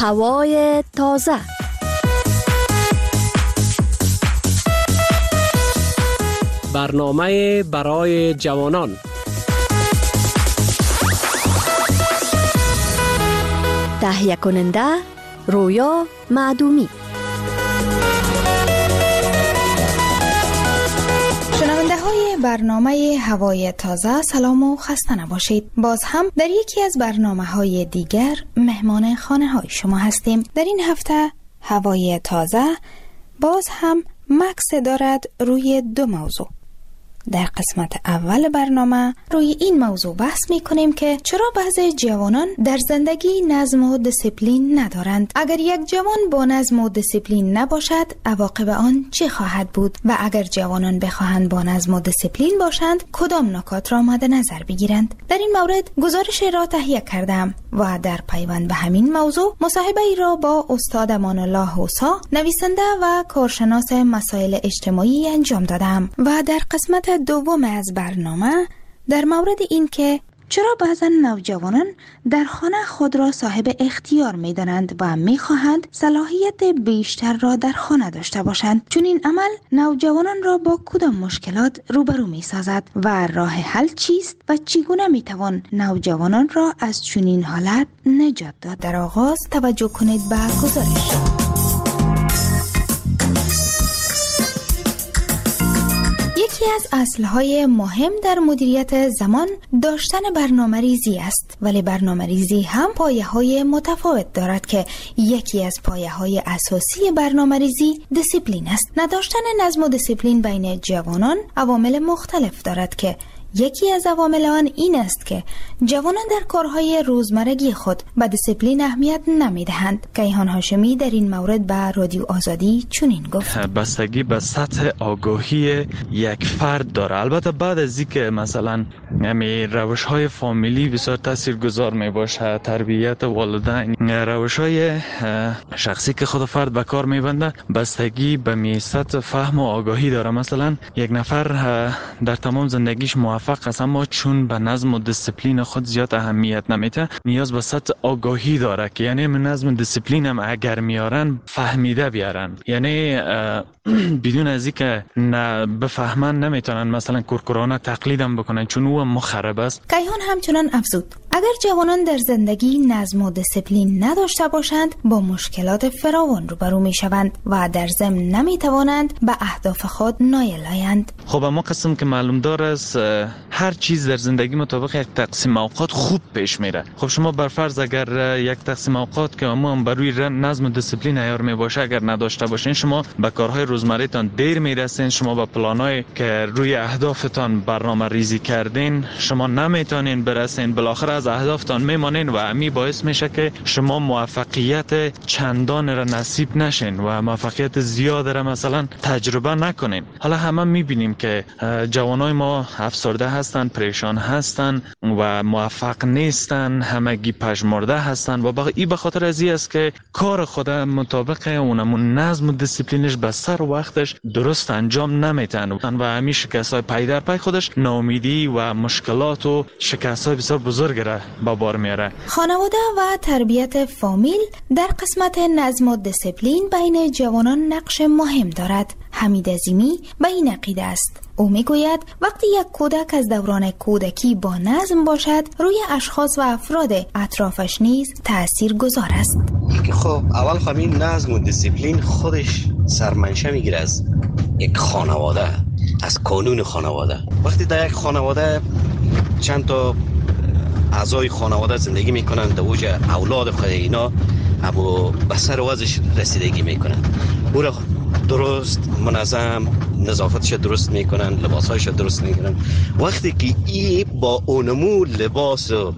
هوای تازه. برنامه برای جوانان. تهیه کننده رویا معدومی. شنونده های برنامه هوای تازه، سلام و خسته نباشید. باز هم در یکی از برنامه های دیگر مهمان خانه های شما هستیم. در این هفته هوای تازه باز هم مکس دارد روی دو موضوع. در قسمت اول برنامه روی این موضوع بحث می کنیم که چرا بعضی جوانان در زندگی نظم و دیسیپلین ندارند. اگر یک جوان با نظم و دیسیپلین نباشد، عواقب آن چه خواهد بود؟ و اگر جوانان بخواهند با نظم و دیسیپلین باشند، کدام نکات را مد نظر بگیرند؟ در این مورد گزارش را تهیه کردم و در پیوند به همین موضوع مصاحبه ای را با استاد امان الله حوسا، نویسنده و کارشناس مسائل اجتماعی انجام دادم. و در قسمت دوم از برنامه در مورد این که چرا بعضا نوجوانان در خانه خود را صاحب اختیار می دانند و می خواهند صلاحیت بیشتر را در خانه داشته باشند، چون این عمل نوجوانان را با کدام مشکلات روبرو می سازد و راه حل چیست و چگونه می توان نوجوانان را از چنین حالت نجات داد؟ در آغاز توجه کنید به گزارش. یکی از اصلهای مهم در مدیریت زمان داشتن برنامه‌ریزی است، ولی برنامه‌ریزی هم پایه‌های متفاوت دارد که یکی از پایه‌های اساسی برنامه‌ریزی دیسیپلین است. نداشتن نظم و دیسیپلین بین جوانان عوامل مختلف دارد که یکی از عوامل آن این است که جوانان در کارهای روزمرگی خود به دیسیپلین اهمیت نمیدهند. کیهان هاشمی در این مورد به رادیو آزادی چنین گفت: بستگی به سطح آگاهی یک فرد داره. البته بعد از اینکه مثلا روش‌های فامیلی بسیار تاثیرگذار میباشه، تربیت والدین، روش‌های شخصی که خود فرد به کار میبنده، بستگی به سطح فهم و آگاهی داره. مثلا یک نفر در تمام زندگیش موفق است، اما چون به نظم و دیسیپلین خود زیاد اهمیت نمیده، نیاز به سطح آگاهی داره که یعنی نظم و دیسیپلین هم اگر میارن فهمیده بیارن، یعنی بدون از اینکه بفهمن نمیتونن مثلا کورکورانه تقلیدم بکنن، چون او مخرب است. کیهان همچنان افزود: اگر جوانان در زندگی نظم و دیسیپلین نداشته باشند، با مشکلات فراوان روبرو میشوند و در ضمن نمیتوانند به اهداف خود نایل آیند. خب اما قسم که معلوم داره است هر چیز در زندگی مطابق یک تقسیم اوقات خوب پیش میره. خب شما برفرض اگر یک تقسیم اوقات که عموما بر روی نظم و دیسیپلین عیار میباشه اگر نداشته باشین، شما به کارهای روزمره‌تان دیر میرسین، شما به پلانایی که روی اهدافتان برنامه ریزی کردین شما نمیتونین برسین، بالاخره از اهدافتان میمانین و امی باعث میشه که شما موفقیت چندان را نصیب نشین و موفقیت زیاد را مثلا تجربه نکنین. حالا همه میبینیم که جوانای ما افسرده هستن، پریشان هستن و موفق نیستن، همگی پژمرده هستن و این به خاطر از این است که کار خود مطابق اونمون نظم و دیسیپلینش به سر وقتش درست انجام نمیتن و همین شکست‌های پی در پی خودش ناامیدی و مشکلات و شکست‌های بسیار بزرگ را به بار میاره. خانواده و تربیت فامیل در قسمت نظم و دیسیپلین بین جوانان نقش مهم دارد. حمید عظیمی به این عقیده است. او میگوید وقتی یک کودک از دوران کودکی با نظم باشد، روی اشخاص و افراد اطرافش نیز تأثیر گذار است. خب اول همین نظم و دیسیپلین خودش سرمنشه میگیره از یک خانواده، از قانون خانواده. وقتی در یک خانواده چند تا اعضای خانواده زندگی میکنن، در اوج اولاد خود اینا ابو به سر وضعش رسیدگی میکنن، او را درست منظم نظافتش درست میکنن، لباسهایش درست میکنن. وقتی که ای با اونمو لباس و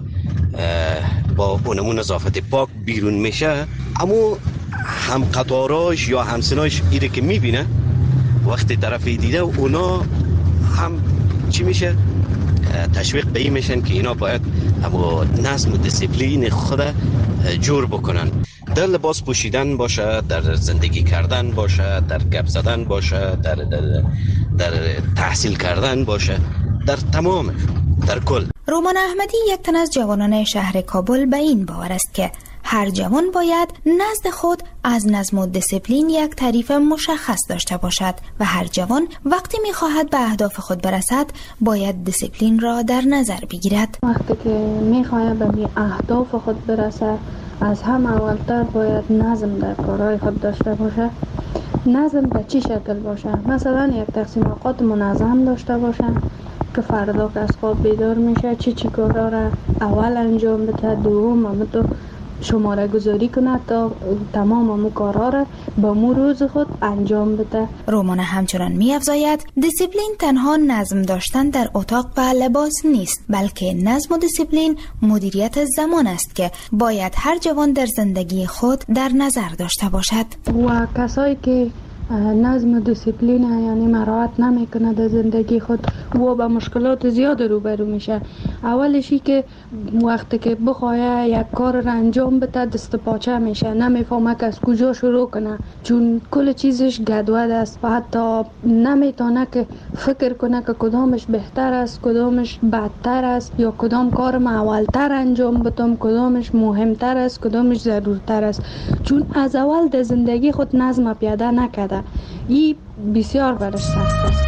با اونمو نظافت پاک بیرون میشه، اما هم قطاراش یا همسناش ایره که میبینه، وقتی طرفی دیده اونا هم چی میشه؟ تشویق به این میشن که اینا باید اما نظم و دیسیپلین خود جور بکنن. در لباس پوشیدن باشه، در زندگی کردن باشه، در گپ زدن باشه، در تحصیل کردن باشه، در تمام، در کل. رومان احمدی یک تن از جوانان شهر کابل به این باور است که هر جوان باید نزد خود از نظم و دیسیپلین یک تعریف مشخص داشته باشد و هر جوان وقتی می‌خواهد به اهداف خود برسد باید دیسیپلین را در نظر بگیرد. وقتی که می‌خواهد به اهداف خود برسد از هم اولتر باید نظم در کارهای خود داشته باشه. نظم به چی شکل باشه؟ مثلا یک تقسیم اوقات منظم داشته باشه که فردا که از خواب بیدار میشه چی کارا را اول انجام بده، دوم هم تو شماره گذاری کنه تا تمام همون کارها را با مو روز خود انجام بده. رومانه همچنان می‌افزاید دیسیپلین تنها نظم داشتن در اتاق و لباس نیست، بلکه نظم و دیسیپلین مدیریت زمان است که باید هر جوان در زندگی خود در نظر داشته باشد. و کسایی که نظم و دیسیپلین یعنی مراعات نمیکنه در زندگی خود و با مشکلات زیاد روبرو میشه. اولشی که وقتی که بخواه یک کار را انجام بده دست پاچه میشه، نمیفهمه که از کجا شروع کنه چون کل چیزش گدود است و حتی نمیتونه که فکر کنه که کدامش بهتر است، کدامش بدتر است یا کدام کار ما اولتر انجام بدم، کدامش مهمتر است، کدامش ضرورتر است، چون از اول در زندگی خود نظم پیاده نکرده. این بسیار برش سخت است.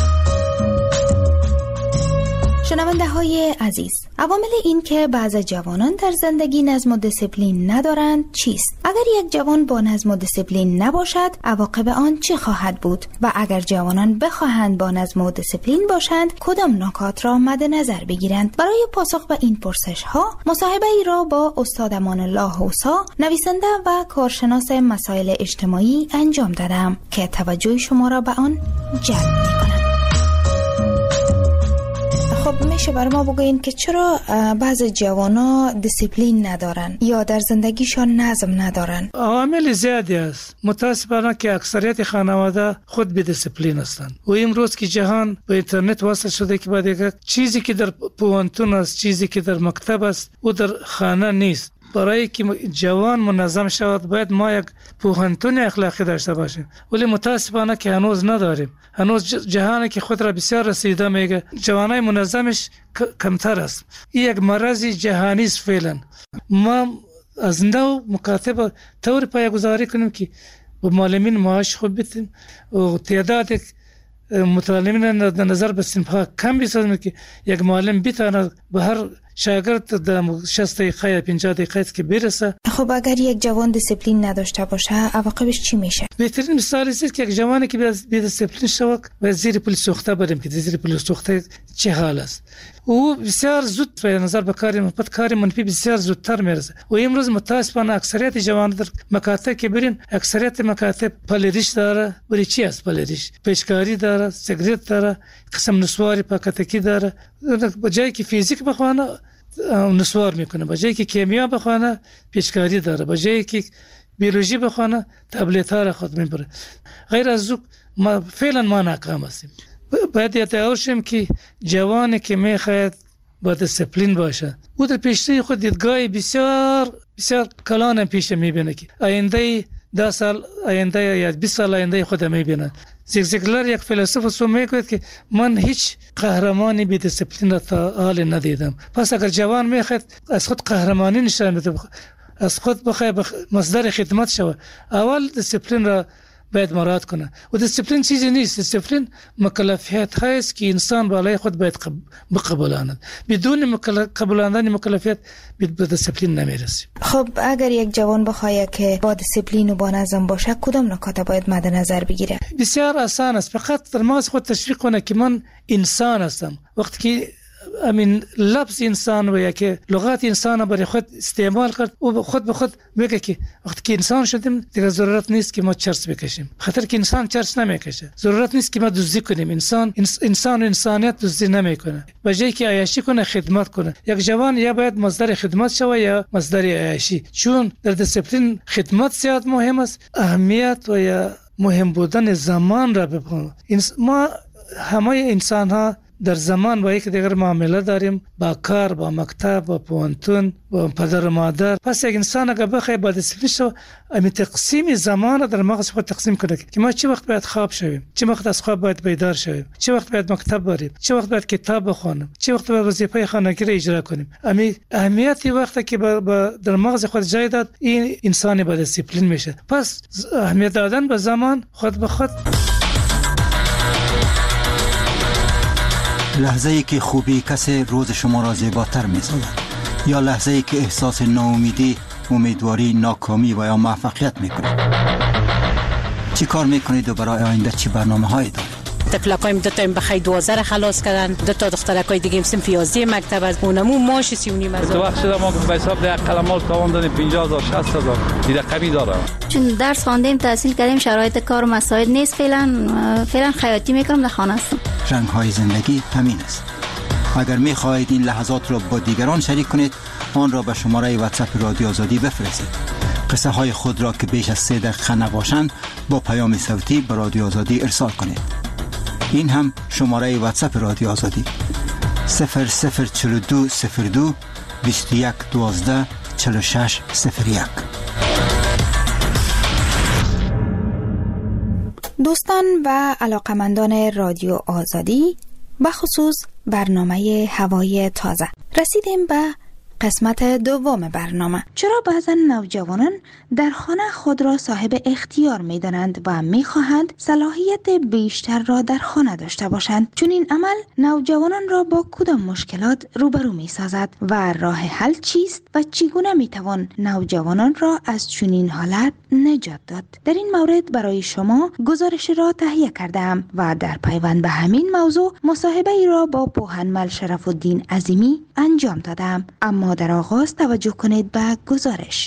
شنونده های عزیز، عوامل این که بعض جوانان در زندگی نظم و دیسیپلین ندارند چیست؟ اگر یک جوان با نظم و دیسیپلین نباشد عواقب آن چه خواهد بود؟ و اگر جوانان بخواهند با نظم و دیسیپلین باشند کدام نکات را مد نظر بگیرند؟ برای پاسخ به این پرسش ها مصاحبه ای را با استاد امان الله حوسا، نویسنده و کارشناس مسائل اجتماعی انجام دادم که توجه شما را به آن جلب می‌کند. خب میشه برای ما بگوین که چرا بعض جوانا دیسیپلین ندارن یا در زندگیشان نظم ندارن؟ عوامل زیادی است. متاسفانه که اکثریت خانواده خود بی دیسیپلین هستند و امروز که جهان به اینترنت وصل شده که بعد یک چیزی که در پوانتون است، چیزی که در مکتب است و در خانه نیست. برای که جوان منظم شود باید ما یک پوهنتون اخلاقی داشته باشیم، ولی متاسفانه که هنوز نداریم. هنوز جهانی که خود را بسیار رسیده میگه جوانای منظمش کمتر است. این یک مرض جهانی است فعلا. ما از نو مکاتب طور پایه‌گذاری کنیم که با معلمین معاش خوب بدیم و تعداد متعلمین در نظر به صنف‌ها کم بسازیم که یک معلم بتونه به هر شاگرد در 60 دقیقه یا 50 دقیقه که برسه. خب اگر یک جوان دیسیپلین نداشته باشه عواقبش چی میشه؟ بهترین مثال است که یک جوانی که بی دیسیپلین شود و زیر پل سوخته بریم که زیر پل سوخته چه حال است. او بسیار زود به نظر به کار منفی بسیار زودتر میرسه و امروز متاسفانه اکثریت جوانان در مکاتب که برین اکثریت مکاتب پلریش داره. ولی چی است پلریش؟ پیشکاری داره، سیگریت داره، قسم نسواری پاکتکی داره. به جایی که فیزیک بخوانه نسوار میکنه، به جایی که کیمیا بخوانه پیشکاری داره، به جایی که بیولوژی بخوانه تبلیت ها را خود میبره. غیر از او فعلا ما ناکام هستیم. باید یادآور شیم که جوانی که میخواهد با دیسیپلین باشه او در پیشروی خود دیدگاه بسیار بسیار کلان پیش میبینه که آینده 10 سال آینده یا 20 سال آینده خود میبینه. زیگزیگلر یک فیلسوف سو میگوید که من هیچ قهرمانی بی دیسیپلین را تا حال ندیدم. پس اگر جوان میخواد از خود قهرمانی نشان بده، از خود بخواد مصدر خدمت شود، اول دیسیپلین را باید مراعات کنه. و دیسیپلین چیزی نیست. دیسیپلین مکلفیت هست که انسان بالای خود باید بقبولاند. بدون قبولاندن مکلفیت به دیسیپلین نمیرسیم. خب اگر یک جوان بخواد که با دیسیپلین و با نظم باشه کدام نکات باید مد نظر بگیره؟ بسیار آسان است. فقط در مغز خود تشویق کنه که من انسان هستم. وقتی که امین لفظ انسان و یا که لغت انسان برای خود استعمال کرد و خود به خود میگه که وقتی که انسان شدیم دیگه ضرورت نیست که ما چرس بکشیم، خاطر که انسان چرس نمیکشه. ضرورت نیست که ما دزدی کنیم. انسان و انسانیت دزدی نمیکنه. به جای که عیاشی کنه خدمت کنه. یک جوان یا باید مصدر خدمت شود یا مصدر عیاشی، چون در دیسیپلین خدمت زیاد مهم است. اهمیت و یا مهم بودن زمان را بپنهیم. ما همه انسان ها در زمان با یک دیگر معامله داریم، با کار، با مکتب، با پوانتون، با پدر و مادر. پس یک انسان اگر بخواد با دیسپلین شو امی تقسیم زمان در مغز خود تقسیم کنه که ما چه وقت باید خواب شویم، چه وقت از خواب باید بیدار شویم، چه وقت باید مکتب بریم، چه وقت باید کتاب بخونیم، چه وقت باید وظیفه خانگی را اجرا کنیم. امی اهمیتی وقتی که در مغز خود جای داد، این انسان با دیسپلین میشه. پس اهمیت دادن به زمان خود به خود. لحظه‌ای که خوبی کسی روز شما را زیباتر می‌سازد، یا لحظه‌ای که احساس ناامیدی، امیدواری، ناکامی و یا موفقیت می‌کنید. چی کار می‌کنید و برای آینده چی برنامه‌هایی دارید؟ تکلقایم دو تا بخای 12 را خلاص کردن، دو تا دخترکای دیگه هم صنف 11 مکتب از اونمو ماش 3.5 تو وقت شده ما به حساب ده قلمال تاوان دادیم 50000 60000 این رقمی داره. چون درس خواندیم، تحصیل کردیم، شرایط کار و مساعد نیست، فعلا خیاطی میکنم، در خانه هستم. رنگ‌های زندگی همین است. اگر می‌خواهید این لحظات را با دیگران شریک کنید، آن را به شماره واتساپ رادیو آزادی بفرستید. قصه های خود را که بیش از 3 دقیقه نباشند با پیام صوتی به رادیو آزادی ارسال کنید. این هم شماره واتساپ رادیو آزادی 004202 21 12 46 01. دوستان و علاقمندان رادیو آزادی، بخصوص برنامه هوای تازه، رسیدیم به قسمت دوم برنامه. چرا بعضا نوجوانان در خانه خود را صاحب اختیار می دانند و می خواهند صلاحیت بیشتر را در خانه داشته باشند؟ چون این عمل نوجوانان را با کدام مشکلات روبرو می سازد و راه حل چیست و چگونه می توان نوجوانان را از چنین حالت نجات داد؟ در این مورد برای شما گزارش را تهیه کردم و در پیوند به همین موضوع مصاحبه ای را با پوهنمل شرف الدین عظیمی انجام دادم. اما در آغاز توجه کنید به گزارش.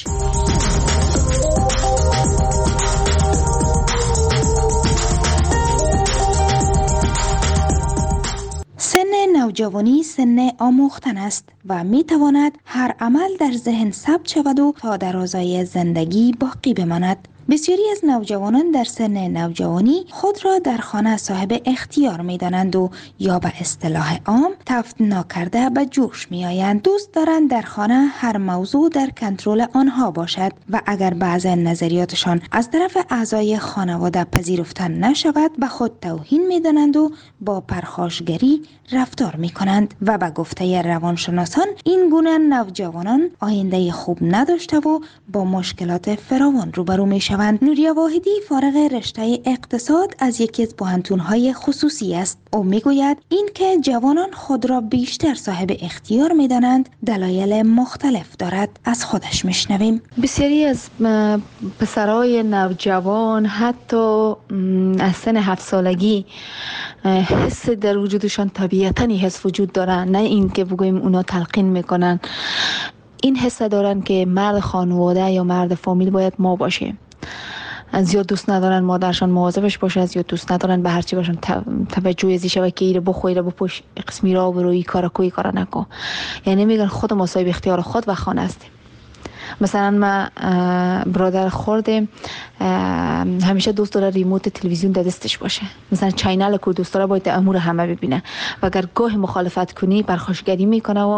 سن نوجوانی سن آموختن است و می تواند هر عمل در ذهن ثبت شود و تا درازای زندگی باقی بماند. بسیاری از نوجوانان در سن نوجوانی خود را در خانه صاحب اختیار می دانند و یا به اصطلاح عام تفت ناکرده به جوش می آیند. دوست دارند در خانه هر موضوع در کنترل آنها باشد و اگر بعض نظریاتشان از طرف اعضای خانواده پذیرفته نشود به خود توهین می دانند و با پرخاشگری رفتار می کنند و به گفته روانشناسان این گونه نوجوانان آینده خوب نداشته و با مشکلات فراوان روبرو می شوند. نوریا واحدی فارغ رشته اقتصاد از یکی از پوهنتون‌های خصوصی است. او میگوید این که جوانان خود را بیشتر صاحب اختیار می‌دانند دلایل مختلف دارد. از خودش میشنویم. بسیاری از پسرای نوجوان حتی از سن 7 سالگی حس در وجودشان طبیعتاً حس وجود دارن، نه این که بگوییم اونا تلقین میکنن. این حس دارن که مرد خانواده یا مرد فامیل باید ما باشیم. زیاد دوست ندارن مادرشان مواظبش باشه، زیاد دوست ندارن به هر چی باشن توجه ازی شوه که ایره بخو ایره بپوش، قسمی را بروی کارا کوی کارا نکو. یعنی میگن خود ما صاحب اختیار خود و خانه هستیم. مثلا ما برادر خورده همیشه دوست داره ریموت تلویزیون در دستش باشه، مثلا چینل کو دوست داره باید امور همه ببینه و اگر گاه مخالفت کنی پرخاشگری میکنه و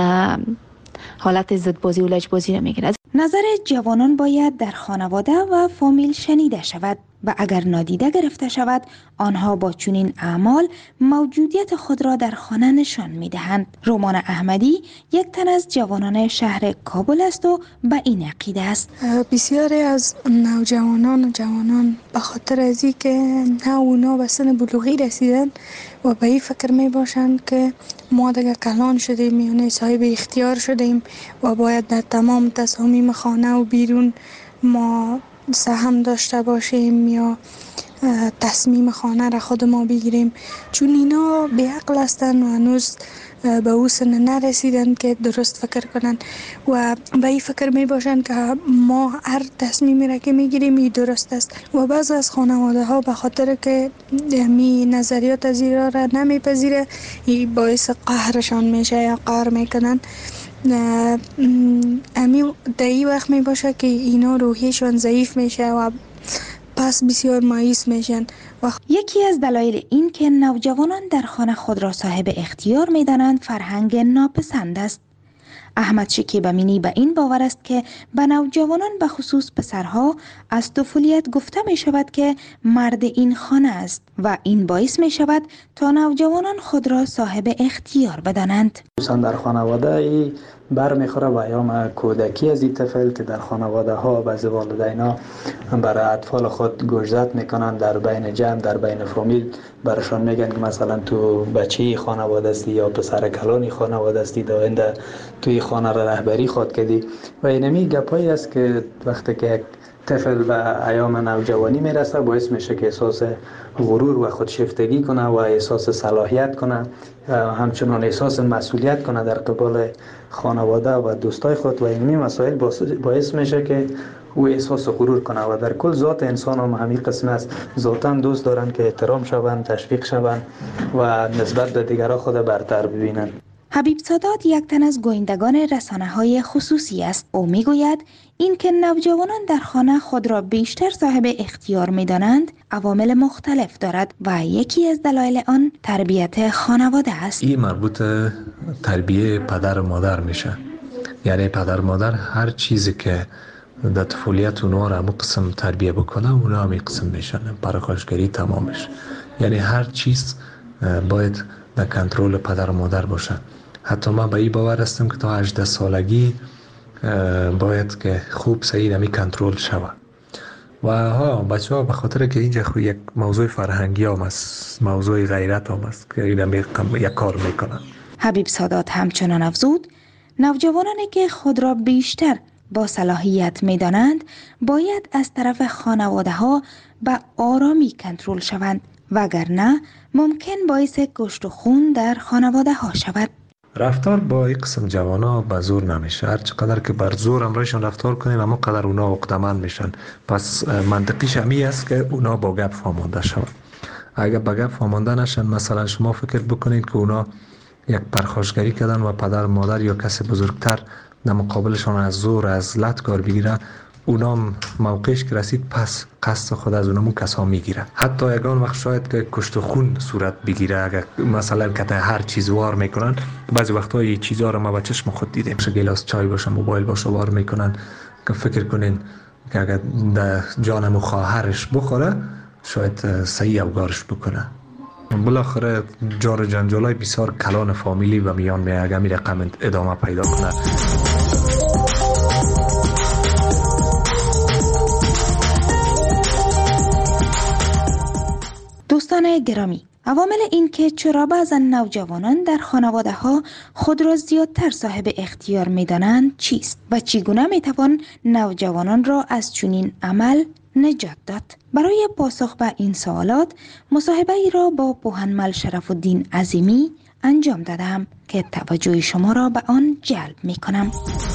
حالت ضدبازی و لجبازی رو میگیره. نظر جوانان باید در خانواده و فامیل شنیده شود و اگر نادیده گرفته شود آنها با چنین اعمال موجودیت خود را در خانه نشان میدهند. رومان احمدی یک تن از جوانان شهر کابل است و به این عقیده است. بسیاری از نوجوانان و جوانان به خاطر از اینکه نه اونا به سن بلوغی رسیدن و به این فکر می باشند که ما دیگه کلان شدیم، یعنی صاحب اختیار شدیم و باید در تمام تصامیم خانه و بیرون ما سهم داشته باشیم یا تصمیم خانه را خود ما بگیریم، چون اینا بیعقل هستن و هنوز به او سن نرسیدن که درست فکر کنن و به این فکر می باشن که ما هر تصمیمی را که می گیریم این درست است و بعض از خانواده ها به خاطر که می نظریات از اینا را نمی پذیره این باعث قهرشان میشه یا قهر میکنن. امی در این وقت می باشه که اینا روحیشان ضعیف میشه و پس بسیار مایوس میشن و یکی از دلایل این که نوجوانان در خانه خود را صاحب اختیار می دانند فرهنگ ناپسند است. احمد شکیب امینی به این باور است که به نوجوانان به خصوص پسرها از طفولیت گفته می شود که مرد این خانه است و این باعث می شود تا نوجوانان خود را صاحب اختیار بدانند. در خانواده برمیخوره و ایام کودکی از این طفل که در خانواده ها بعضی والدینا برای اطفال خود گوشزد میکنن، در بین جمع، در بین فامیل برشان میگن که مثلا تو بچه خانواده استی یا پسر کلانی خانواده استی، داینده توی خانه را رهبری خود کردی و اینمی گپایی است که وقتی که یک طفل به ایام نوجوانی میرسه باعث میشه که احساس غرور و خودشیفتگی کنه و احساس صلاحیت کنه، همچنان احساس مسئولیت کنه در قبال خانواده و دوستای خود و اینمی مسائل باعث میشه که او احساس غرور کنه و در کل ذات انسان هم همین قسم است. ذاتاً دوست دارن که احترام شوند، تشویق شوند و نسبت به دیگران خود برتر ببینند. حبیب سادات یک تن از گویندگان رسانه‌های خصوصی است. او میگوید این که نوجوانان در خانه خود را بیشتر صاحب اختیار می‌دانند عوامل مختلف دارد و یکی از دلایل آن تربیت خانواده است. این مربوط تربیه پدر و مادر میشه. یعنی پدر و مادر هر چیزی که در طفولیت اونها را همون قسم تربیه بکنه اونها همین قسم میشن، پرخاشگری تمامش. یعنی هر چیز باید در کنترل پدر و مادر باشه. حتی من به این باور هستم که تا 18 سالگی باید که خوب صحیح نمی کنترل شود. و بچه ها به خاطر که اینجا یک موضوع فرهنگی هم است، موضوع غیرت هم است که این یک کار میکنن. حبیب سادات همچنان افزود نوجوانانی که خود را بیشتر با صلاحیت میدانند باید از طرف خانواده ها به آرامی کنترل شوند وگرنه ممکن باعث کشت و خون در خانواده ها شود. رفتار با این قسم جوانا به زور نمیشه. هر چقدر که بر زور امرایشان رفتار کنیم اما قدر اونا عقده‌مند میشن. پس منطقیش همی است که اونا با گپ فهمانده شون. اگر با گپ فهمانده نشن، مثلا شما فکر بکنید که اونا یک پرخاشگری کردن و پدر مادر یا کسی بزرگتر در مقابلشان از زور از لت کار بگیره، اونام موقعش که رسید پس قصد خود از اونمون کسا میگیره. حتی یگان وقت شاید که کشت و خون صورت بگیره اگر مثلا که هر چیز وار میکنن. بعضی وقتا این چیزها رو ما با چشم خود دیدیم، گلاس چای باشه، موبایل باشه وار میکنن که فکر کنین که اگر در جانم و خواهرش بخوره شاید صحیح اوگارش بکنه. بالاخره جار جنجالای بسیار کلان فامیلی و میان میگه می رقم ادامه پیدا کنه. دوستان گرامی، عوامل این که چرا بعضا نوجوانان در خانواده ها خود را زیادتر صاحب اختیار می دانند چیست و چگونه می توان نوجوانان را از چنین عمل نجات داد؟ برای پاسخ به این سوالات مصاحبه ای را با پوهنمل شرف الدین عظیمی انجام دادم که توجه شما را به آن جلب می کنم.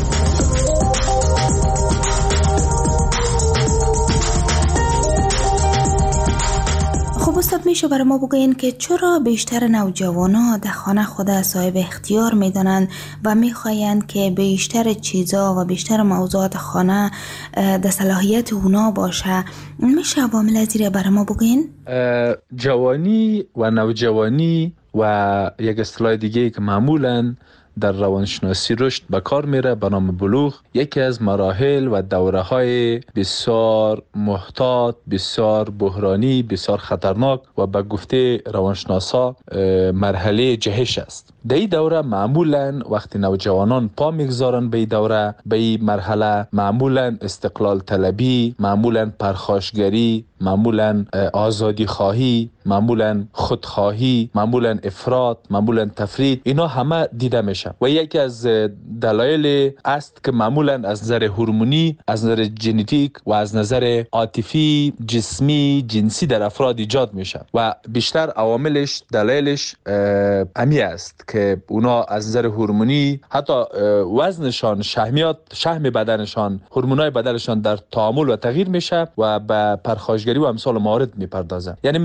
خب استاد میشه برای ما بگوین که چرا بیشتر نوجوانا در خانه خود صاحب اختیار میدانند و میخواین که بیشتر چیزا و بیشتر موضوعات خانه در صلاحیت اونا باشه؟ میشه عوامل ازیره برای ما بگوین؟ جوانی و نوجوانی و یک اصطلاح دیگه که معمولاً در روانشناسی رشد به کار میره به نام بلوغ، یکی از مراحل و دوره‌های بسیار محتاط، بسیار بحرانی، بسیار خطرناک و به گفته روانشناسا مرحله جهش است. در این دوره معمولاً وقتی نوجوانان پا میگذارن به این دوره، به این مرحله، معمولاً استقلال طلبی، معمولاً پرخاشگری، معمولاً آزادی خواهی، معمولاً خودخواهی، معمولاً افراط، معمولاً تفرید، اینا همه دیده میشه و یکی از دلایل است که معمولاً از نظر هورمونی، از نظر ژنتیک و از نظر عاطفی، جسمی، جنسی در افراد ایجاد میشه و بیشتر عواملش، دلایلش امی است که اونا از نظر هورمونی حتی وزنشان، شحم بدنشان، هورمونای بدنشان در تعامل و تغییر میشه و به پرخاشگری و امثال موارد میپردازه. یعنی میخوایم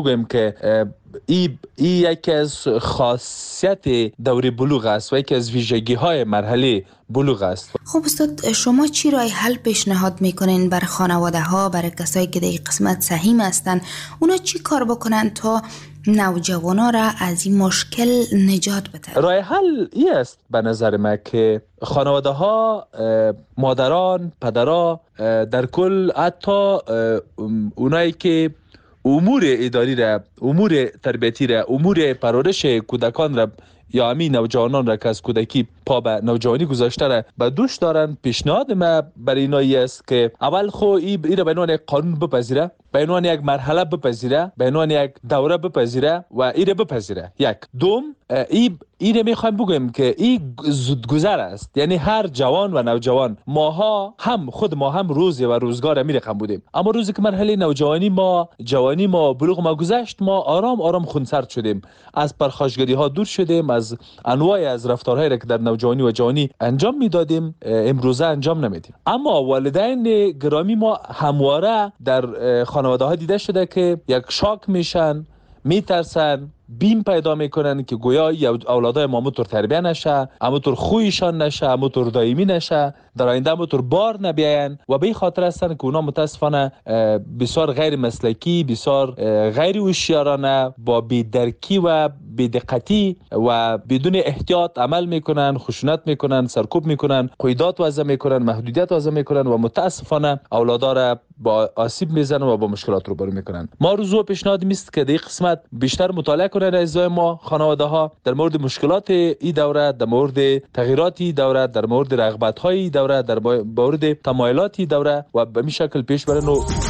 بگویم که این یکی از خاصیت دوره بلوغ است و یکی از ویژگی های مرحله بلوغ است. خب استاد، شما چی راه حل پیشنهاد میکنین برای خانواده ها، برای کسایی که در این قسمت سهیم هستن؟ اونا چی کار بکنن تا نوجوانا را از این مشکل نجات بده؟ راه حل این است به نظر من که خانواده ها، مادران، پدرها، در کل حتی اونایی که امور اداری را، امور تربیتی را، امور پرورش کودکان را یا همین نوجوانان را که از کودکی پا به نوجوانی گذاشته را به دوش دارن، پیشنهاد ما برای اینایی است که اول خو این را به عنوان یک قانون بپذیره، به عنوان یک مرحله بپذیره، به عنوان یک دوره بپذیره و این را بپذیره. یک دوم، این را میخوایم بگویم که این زودگذر است، یعنی هر جوان و نوجوان، ماها هم خود ما هم روزی و روزگار می رقم بودیم، اما روزی که مرحله نوجوانی ما، جوانی ما، بلوغ ما گذشت، ما آرام آرام خونسرد شدیم، از پرخاشگری ها دور شدیم، از انواع از رفتارهایی را که در نوجوانی و جوانی انجام میدادیم امروزه انجام نمیدیم. اما والدین گرامی ما همواره در خانواده ها دیده شده که یک شاک میشن، میترسن، بیم پیدا میکنن که گویا اولادای ما همونطور تربیه نشه، همونطور خویشان نشه، همونطور دائمی نشه، در آینده همونطور بار نبیاین و به این خاطر هستن که اونا متاسفانه بسیار غیر مسلکی، بسیار غیر هوشیارانه، با بی‌درکی و بی‌دقتی و بدون احتیاط عمل میکنن، خشونت میکنن، سرکوب میکنن، قیودات وضع میکنن، محدودیت وضع میکنن و متاسفانه اولادا را با آسیب میزنن و با مشکلات روبرو میکنن. ما روزو پیشنهاد میست که در این قسمت بیشتر مطالعه کنن اعضای ما، خانواده ها، در مورد مشکلات این دوره، در مورد تغییرات این دوره، در مورد رغبت های دوره، در مورد تمایلات این دوره و به این شکل پیش برن.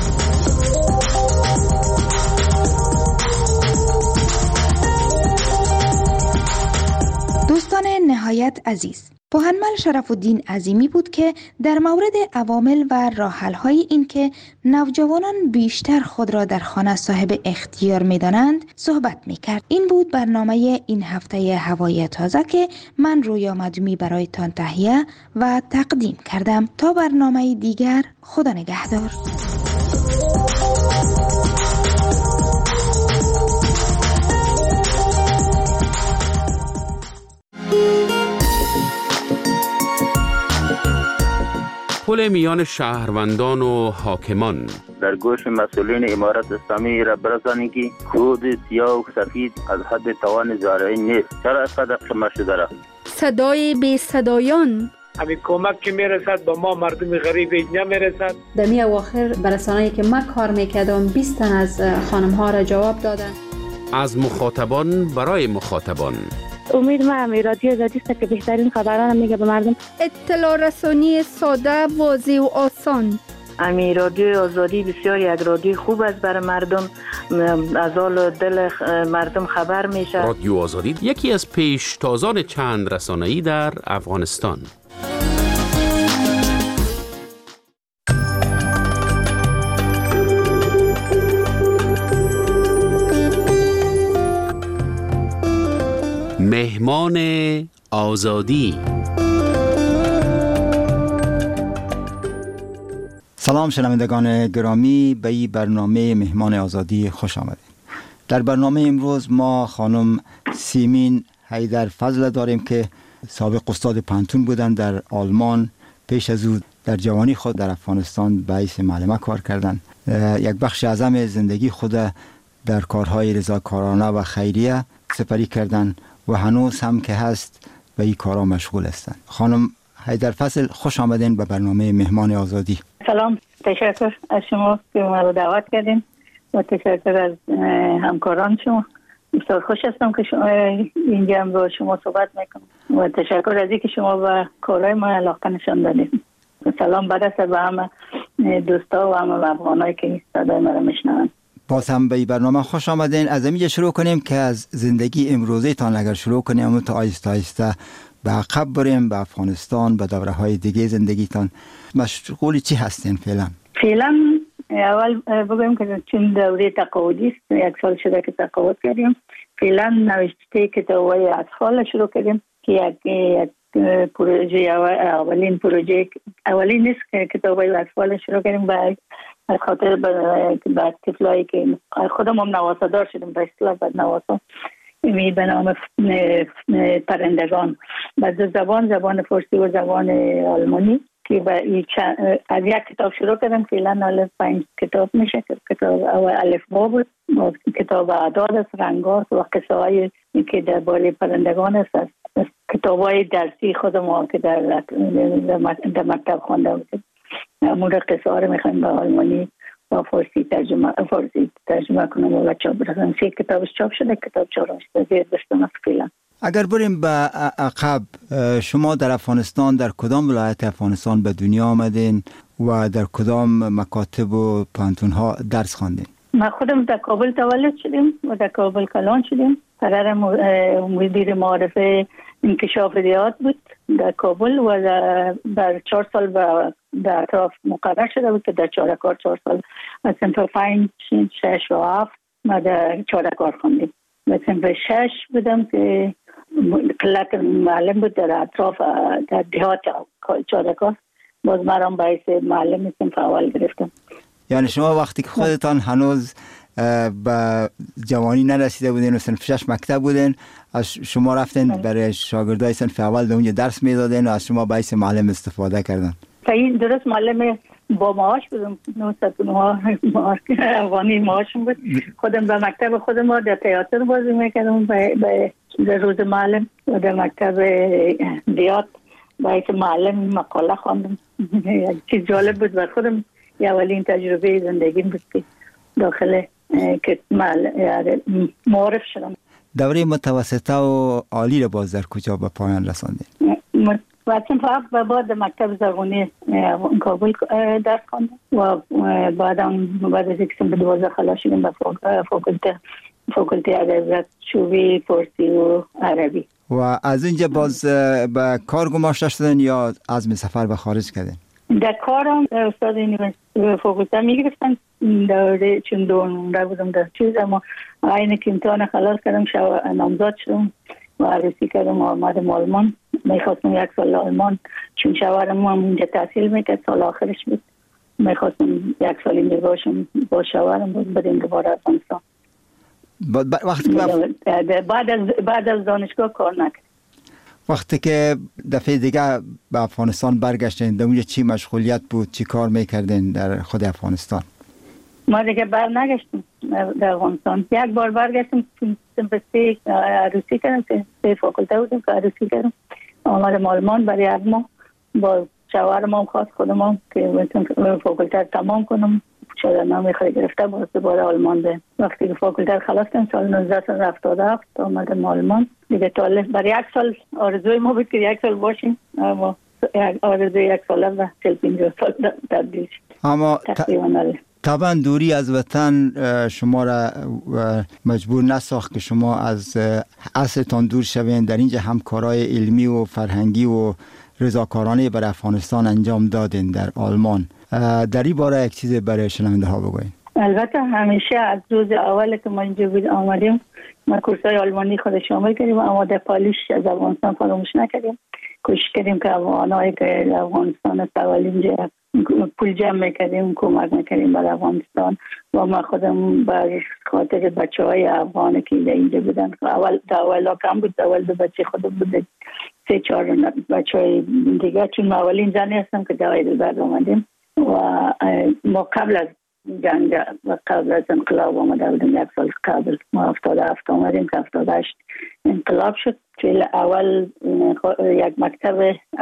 دوستان نهایت عزیز، پوهنمل شرف الدین عظیمی بود که در مورد عوامل و راه‌حل‌های این که نوجوانان بیشتر خود را در خانه صاحب اختیار می‌دانند صحبت می‌کرد. این بود برنامه این هفته هوای تازه که من رویا مدومی برایتان تهیه و تقدیم کردم. تا برنامه دیگر، خدا نگهدار. پل میان شهروندان و حاکمان. در گوش مسئولین امارت اسلامی را برسانید که خود سیاه و سفید از حد توان زارعی نیست. چرا اینقدر خمه شده را؟ صدای بی صدایان. همین کمک که میرسد با ما مردم غریب نمیرسد. در می اواخر برسانه‌ای که من کار میکردم 20 تن از خانم ها را جواب دادن. از مخاطبان برای مخاطبان. امید ما همی رادیو آزادی است که بهترین خبران میگه به مردم. اطلاع رسانی ساده، واضح و آسان. امی رادیو آزادی بسیار یک رادیو خوب است برای مردم، از حال دل مردم خبر میشه. رادیو آزادی یکی از پیشتازان چند رسانه‌ای در افغانستان. مهمان آزادی. سلام شنوندگان گرامی، به این برنامه مهمان آزادی خوش آمدید. در برنامه امروز ما خانم سیمین حیدرفضل داریم که سابق استاد پانتون بودند در آلمان، پیش از او در جوانی خود در افغانستان به حیث معلمه کار کردند. یک بخش اعظم زندگی خود در کارهای رضاکارانه و خیریه سپری کردند و هنوز هم که هست به این کارا مشغول هستند. خانم حیدرفضل، خوش آمدین به برنامه مهمان آزادی. سلام، تشکر از شما که ما رو دعوت کردین و تشکر از همکاران شما. بسیار خوش هستم که شما اینجا هم با شما صحبت میکنم و تشکر از اینکه شما به کارهای ما علاقه نشان دادید. سلام برسه به همه دوستا و همه افغانایی که صدای ما رو میشنون. باز هم به این برنامه خوش آمدین. از اینجا شروع کنیم که از زندگی امروزه تان اگر شروع کنیم تا آیسته آیسته به عقب بریم، به افغانستان، به دوره های دیگه زندگیتان. مشغول چی هستین فعلا؟ فعلا اول بگویم که چون دوره تقاعدی است، 1 سال شده که تقاعد کردیم. فعلا نوشته کتاب‌های اطفال شروع کردیم که یک پروژه اولین نیست که کتاب‌های اطفال شروع کردیم. از خاطر بعد طفلایی که خودم هم نواسادار شدم به اصطلاح بعد نواسا به نام پرندگان بعد زبان فارسی و زبان آلمانی که از یک کتاب شروع کردم. فعلا 5 کتاب میشه. کتاب اول الفبا بود، کتاب اعداد است، رنگات و قصه های که درباره پرندگان است. کتاب های درسی خودم که در مکتب خوانده بودم مورد قصه ها رو میخوایم به آلمانی و فارسی ترجمه کنم و چاپ برسن. 3 کتابش چاپ شده، کتاب 4 زیر دستم است فعلا. اگر بریم به عقب، شما در افغانستان در کدام ولایت افغانستان به دنیا آمدین و در کدام مکاتب و پانتون ها درس خواندین؟ ما خودم در کابل تولد شدیم و در کابل کلان شدیم. قرار مدیر معارفه انکشاف ریاض بود در کابل و در 4 سال در اطراف مقرر شده بود که در چارکار 4 سال از صنف 5 6 و 7 ما در چارکار خوندیم. و صنف 6 بودم که قلت معلم بود در اطراف در دیهات چارکار، باز مرام باعث معلم صنف اول گرفتم. یعنی شما وقتی که خودتان هنوز به جوانی نرسیده بودین و صنف 6 مکتب بودین، از شما رفتین برای شاگردای صنف اول در اونجا درس میدادین و از شما باعث معلم استفاده کردن؟ این درست معلم با معاش بودم، 909 افغانی معاشم بود. خودم به مکتب خودم در تئاتر بازی میکردم به روز معلم و در مکتب دیات باعث معلم مقاله خواندم. چیز جالب بود بر خودم، اولین تجربه زندگیم بود که داخل که معارف شدم. دوره متوسطه و عالی رو باز در کجا به پایان رساندین؟ بعد و بعد مکتب زرغونی کابل درس خواندم و بعد از یک سن به 12 خلاص شدم به فاکولته ادبیات شعبه فارسی و عربی. و از اینجا باز به کار گماشته شدن یا عزم سفر به خارج کردین؟ در کارم استاد یونیورسیته فاکولته میگرفتن دوره چون دوره بودم در چیز، اما اینه که امتحان خلاص کردم نامزد شدم و عروسی کردم و آمدم آلمان. میخواستم 1 سال آلمان، چون شوهرم هم اینجا تحصیل میکرد، سال آخرش بود. میخواستم 1 سال اینجا باشم با شوهرم بود، بریم دوباره افغانستان. بعد از دانشگاه کار نکرد. وقتی که دفعه دیگه به افغانستان برگشتین، در اونجا چی مشغولیت بود؟ چی کار میکردین در خود افغانستان؟ ما دیگه بر نگشتم در افغانستان. 1 بار برگشتم سمپستی عروسی کردم، 3 فاکولته بودم که عروسی کردم. آمدم آلمان برای 1 ماه با شوهرم هم خواست خودم هم که فاکولته تمام کنم. شغلنامه خود گرفته باز دوباره آلمان به وقتی که فاکولته خلاص کردم سال 1977 آمدم آلمان دیگه. برای 1 سال آرزوی ما بود که 1 سال باشیم، اما آرزوی 1 ساله و 45 سال تبدیل شد. اما طبعا دوری از وطن شما را مجبور نساخت که شما از اصلتان دور شوین. در اینجا همکارای علمی و فرهنگی و رضاکارانه برای افغانستان انجام دادین در آلمان. در این باره یک چیز برای شنونده ها بگوین. البته همیشه از روز اول که ما اینجا آمدیم ما کورسای آلمانی خود شامل کردیم، اما در پالیش از افغانستان فراموش نکردیم. کوشش کردیم که افغانایی که افغانستان است اول اینجا پول جمع میکردیم، کمک میکردیم برای افغانستان و ما خودم بر خاطر بچه های افغانی که اینجا بودن. اول کم بود، اول 2 بچه خودم بود، 3-4 بچه های دیگه، چون ما اولین زنی هستم که در هایدلبرگ آمدیم و ما قبل از جنگ و قبل از انقلاب آمده بودیم. 1 سال قبل ما 77 آمدیم که 78 انقلاب شد. اول یک مکتب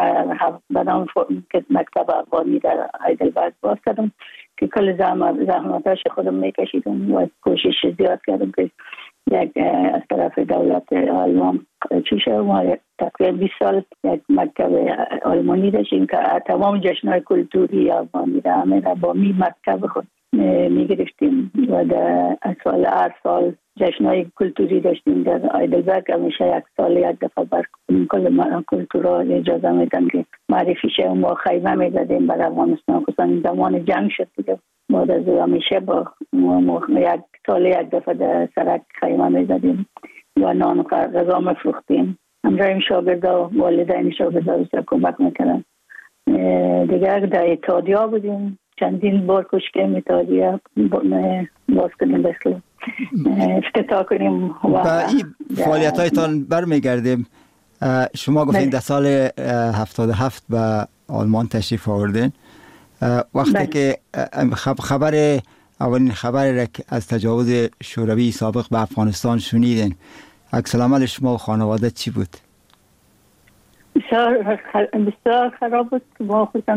به نام مکتب افغانی در هایدلبرگ باز کردم که کل زحمتاش خودم میکشیدم و کوشش زیاد کردم که یک از طرف دولت آلمان چی شد. ما تقریبا 20 سال یک مکتب آلمانی داشتیم که تمام جشن‌های کلتوری افغانی را همه را با مکتب خود میگرفتیم و در هر سال جشن‌های کلتوری داشتیم در هایدلبرگ. همیشه 1 سال 1 دفعه بر کل کلتورها اجازه میدن که معرفی شه. ما خیمه میزدیم برای افغانستان، خصوصا زمان جنگ شد دیگه. بعد از همیشه با 1 سال 1 دفعه در سرک خیمه میزدیم و نان و غذا میفروختیم. همراه شاگردا و والدین شاگردا بیشتر کمک میکردن. دیگه در اتحادیه بودیم چندین بار کشکی میتادیه باز کنیم بسلا افتتاح کنیم و این فعالیت هایتان برمیگردیم. شما گفتین در سال 77 به آلمان تشریف آوردین. وقتی که اولین خبر را از تجاوز شوروی سابق به افغانستان شنیدین، عکس العمل شما و خانواده چی بود؟ بسیار خراب بود. ما خودم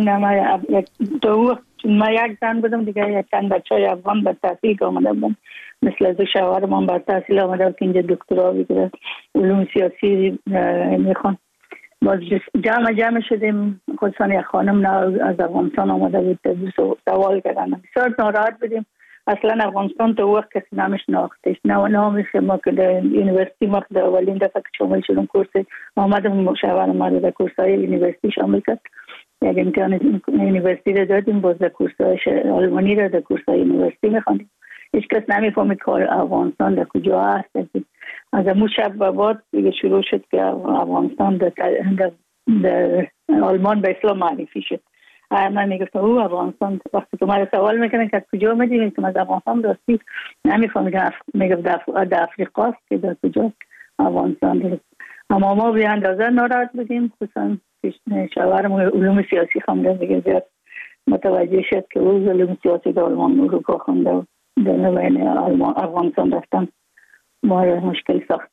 ما یک زن بودم دیگه، چند بچه های افغان به تحصیل آمده بودن، مثل از شوهرمان به تحصیل آمده بود که اینجا دکترا بگیره، علوم سیاسی میخوان. باز جمع شدیم، خودسان یک خانم از افغانستان آمده بود، سوال کردن. بسیار ناراحت بودیم. اصلا افغانستان تو وقت کسی نمیشناختش، نامیش ما که در یونیورسیتی ما در اولین دفعه که شامل شدم کورس آمدم، شوهرم ما در کورس‌های یونیورسیتی شامل کرد. یک امتحان یونیورسیتی را دادیم، باز در کورس‌های آلمانی را در کورس‌های یونیورسیتی می‌خواندیم. هیچ کس نمی‌فهمید که افغانستان در کجا هست. از اون شب به بعد دیگه شروع شد که افغانستان در آلمان به اسلام معرفی شد. من میگفتم او افغانستان، وقتی که من سوال میکنن که از کجا آمدی، که از افغانستان راستی نمیفهمیدم، میگفت در افریقا است که در کجا افغانستان درست. اما ما به اندازه ناراحت بودیم، خصوصا شوهرم علوم سیاسی خونده دیگه زیاد متوجه شد که او علوم سیاسی در آلمان اروپا خونده و در بین افغانستان رفتن ما مشکل ساخت.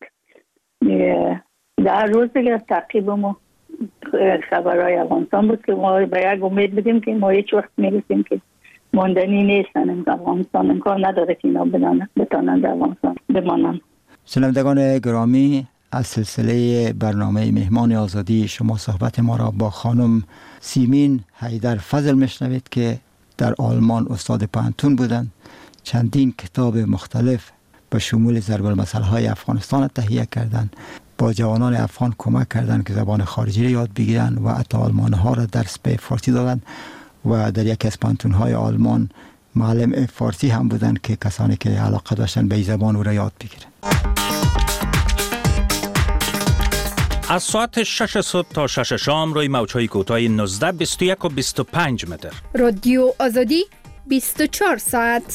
در روز دیگه تعقیب ما خبرهای افغانستان بود که ما به یک امید بدیم که ما هیچ وقت میرسیم که ماندنی نیستن افغانستان، امکان نداره که اینا بتانن در افغانستان بمانن. شنوندگان گرامی، از سلسله برنامه مهمان آزادی شما صحبت ما را با خانم سیمین حیدر فضل میشنوید که در آلمان استاد پانتون بودند. چندین کتاب مختلف به شمول ضرب المثل های افغانستان تهیه کردند، با جوانان افغان کمک کردند که زبان خارجی را یاد بگیرند و حتی آلمانی ها را درس به فارسی دادند و در یکی از پانتون های آلمان معلم فارسی هم بودند که کسانی که علاقه داشتن به این زبان او را یاد بگیرند. از ساعت 6 صبح تا 6 شام روی موج‌های کوتاه 19 21 و 25 متر. رادیو آزادی 24 ساعت.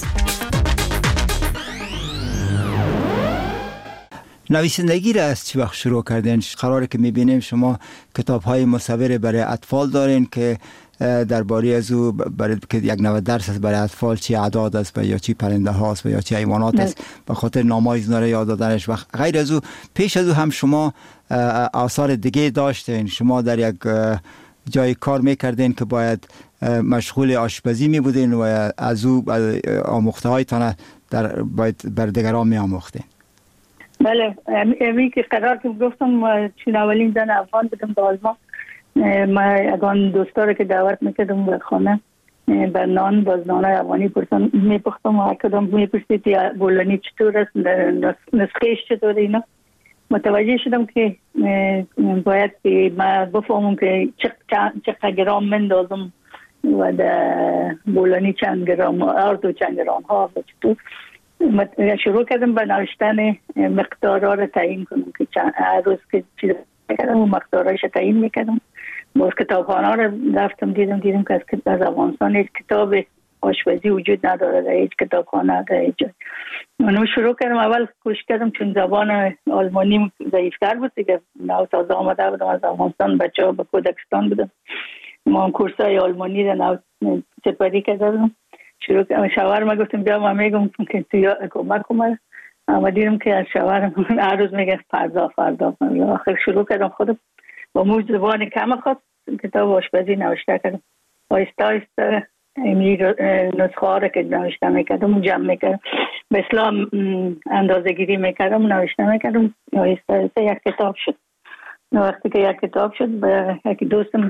نویسندگی را از چی وقت شروع کردین؟ قراره که میبینیم شما کتاب‌های مصور برای اطفال دارین که درباره از او که یک نوع درس است برای اطفال، چی اعداد است یا چی پرنده هاست یا چی حیوانات است، به خاطر نام‌های اینا را یاد دادنش. و غیر از او پیش از او هم شما آثار دیگه داشتین. شما در یک جای کار میکردین که باید مشغول آشپزی می بودین و از او آموخته هایتان باید بر دیگران می آموختین. بله، امی که قرار که گفتم چون اولین زن افغان بودم در آلمان، ما اگان دوستا که دعوت میکردم به خانه به نان، باز نان افغانی میپختم و کدام میپرسید بولانی چطور است، نسخهش چطور اینا. متوجه شدم که باید که من بفهمم که چقدر گرام مندازم و در بولانی چند گرام آرد و چند گرام ها و چطور. شروع کردم به نوشتن مقدارها را تعیین کنم که هر روز که چیز میکردم و مقدارهایش تعیین میکردم. باز کتابخانه را رفتم دیدم که از افغانستان هیچ کتاب آشپزی وجود نداره در هیچ کتابخانه در هیچ جای. من شروع کردم، اول کوشش کردم چون زبان آلمانی ضعیفتر بود دیگه، نو تازه آمده بودم از افغانستان، بچه‌ها به کودکستان بودم، ما کورسای آلمانی را نو سپری کردم. شروع کردم، شوهرم گفتم بیا من میگم که تو کمک کنم، اما دیدم که از شوهرم هر روز میگه فردا. آخر شروع کردم خودم با موج زبان کم خود کتاب آشپزی نوشته کردم. آهسته نسخه ها را که نوشته میکردم جمع میکردم، به اسلام اندازه گیری میکردم، نوشته میکردم، آهسته یک کتاب شد. وقتی که یک کتاب شد به یک دوستم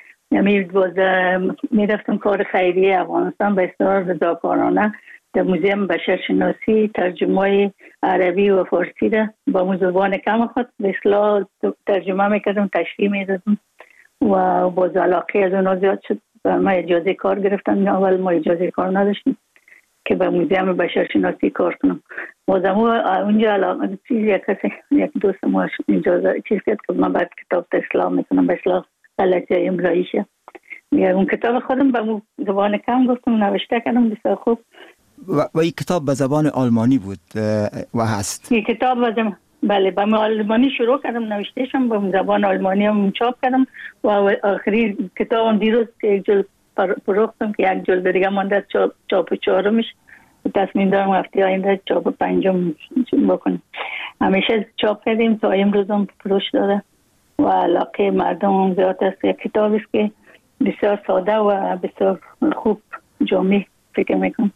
میرفتم کار خیریه افغانستان به اصطلاح رضاکارانه در موزیم بشرشناسی ترجمه عربی و فارسی را با زبان کم خود به اصطلاح ترجمه میکردم، تشریح میدادم و باز علاقه از اونها زیاد شد. ما اجازه کار گرفتم، اول ما اجازه کار نداشتیم که به موزیم بشرشناسی کار کنم. بازم اونجا علاقه یک دوست ما اجازه چیز کرد که من بعد کتاب اسلام میکنم، به اصطلاح غلطی املاییشه. اون کتاب خودم به زبان کم گفتم نوشته کردم بسیار خوب. و این کتاب به زبان آلمانی بود و هست؟ این کتاب بله به آلمانی شروع کردم نوشتهشم، به زبان آلمانی هم چاپ کردم و آخری کتابم دیروز که یک جلد فروختم که یک جلد دیگه مانده چاپ چهارمش. تصمیم دارم هفته آینده چاپ پنجم بکنم. همیشه چاپ کردیم تا امروز هم فروش داره و علاقه مردم هم زیاد است. یک کتاب است که بسیار ساده و بسیار خوب جامع فکر میکنم.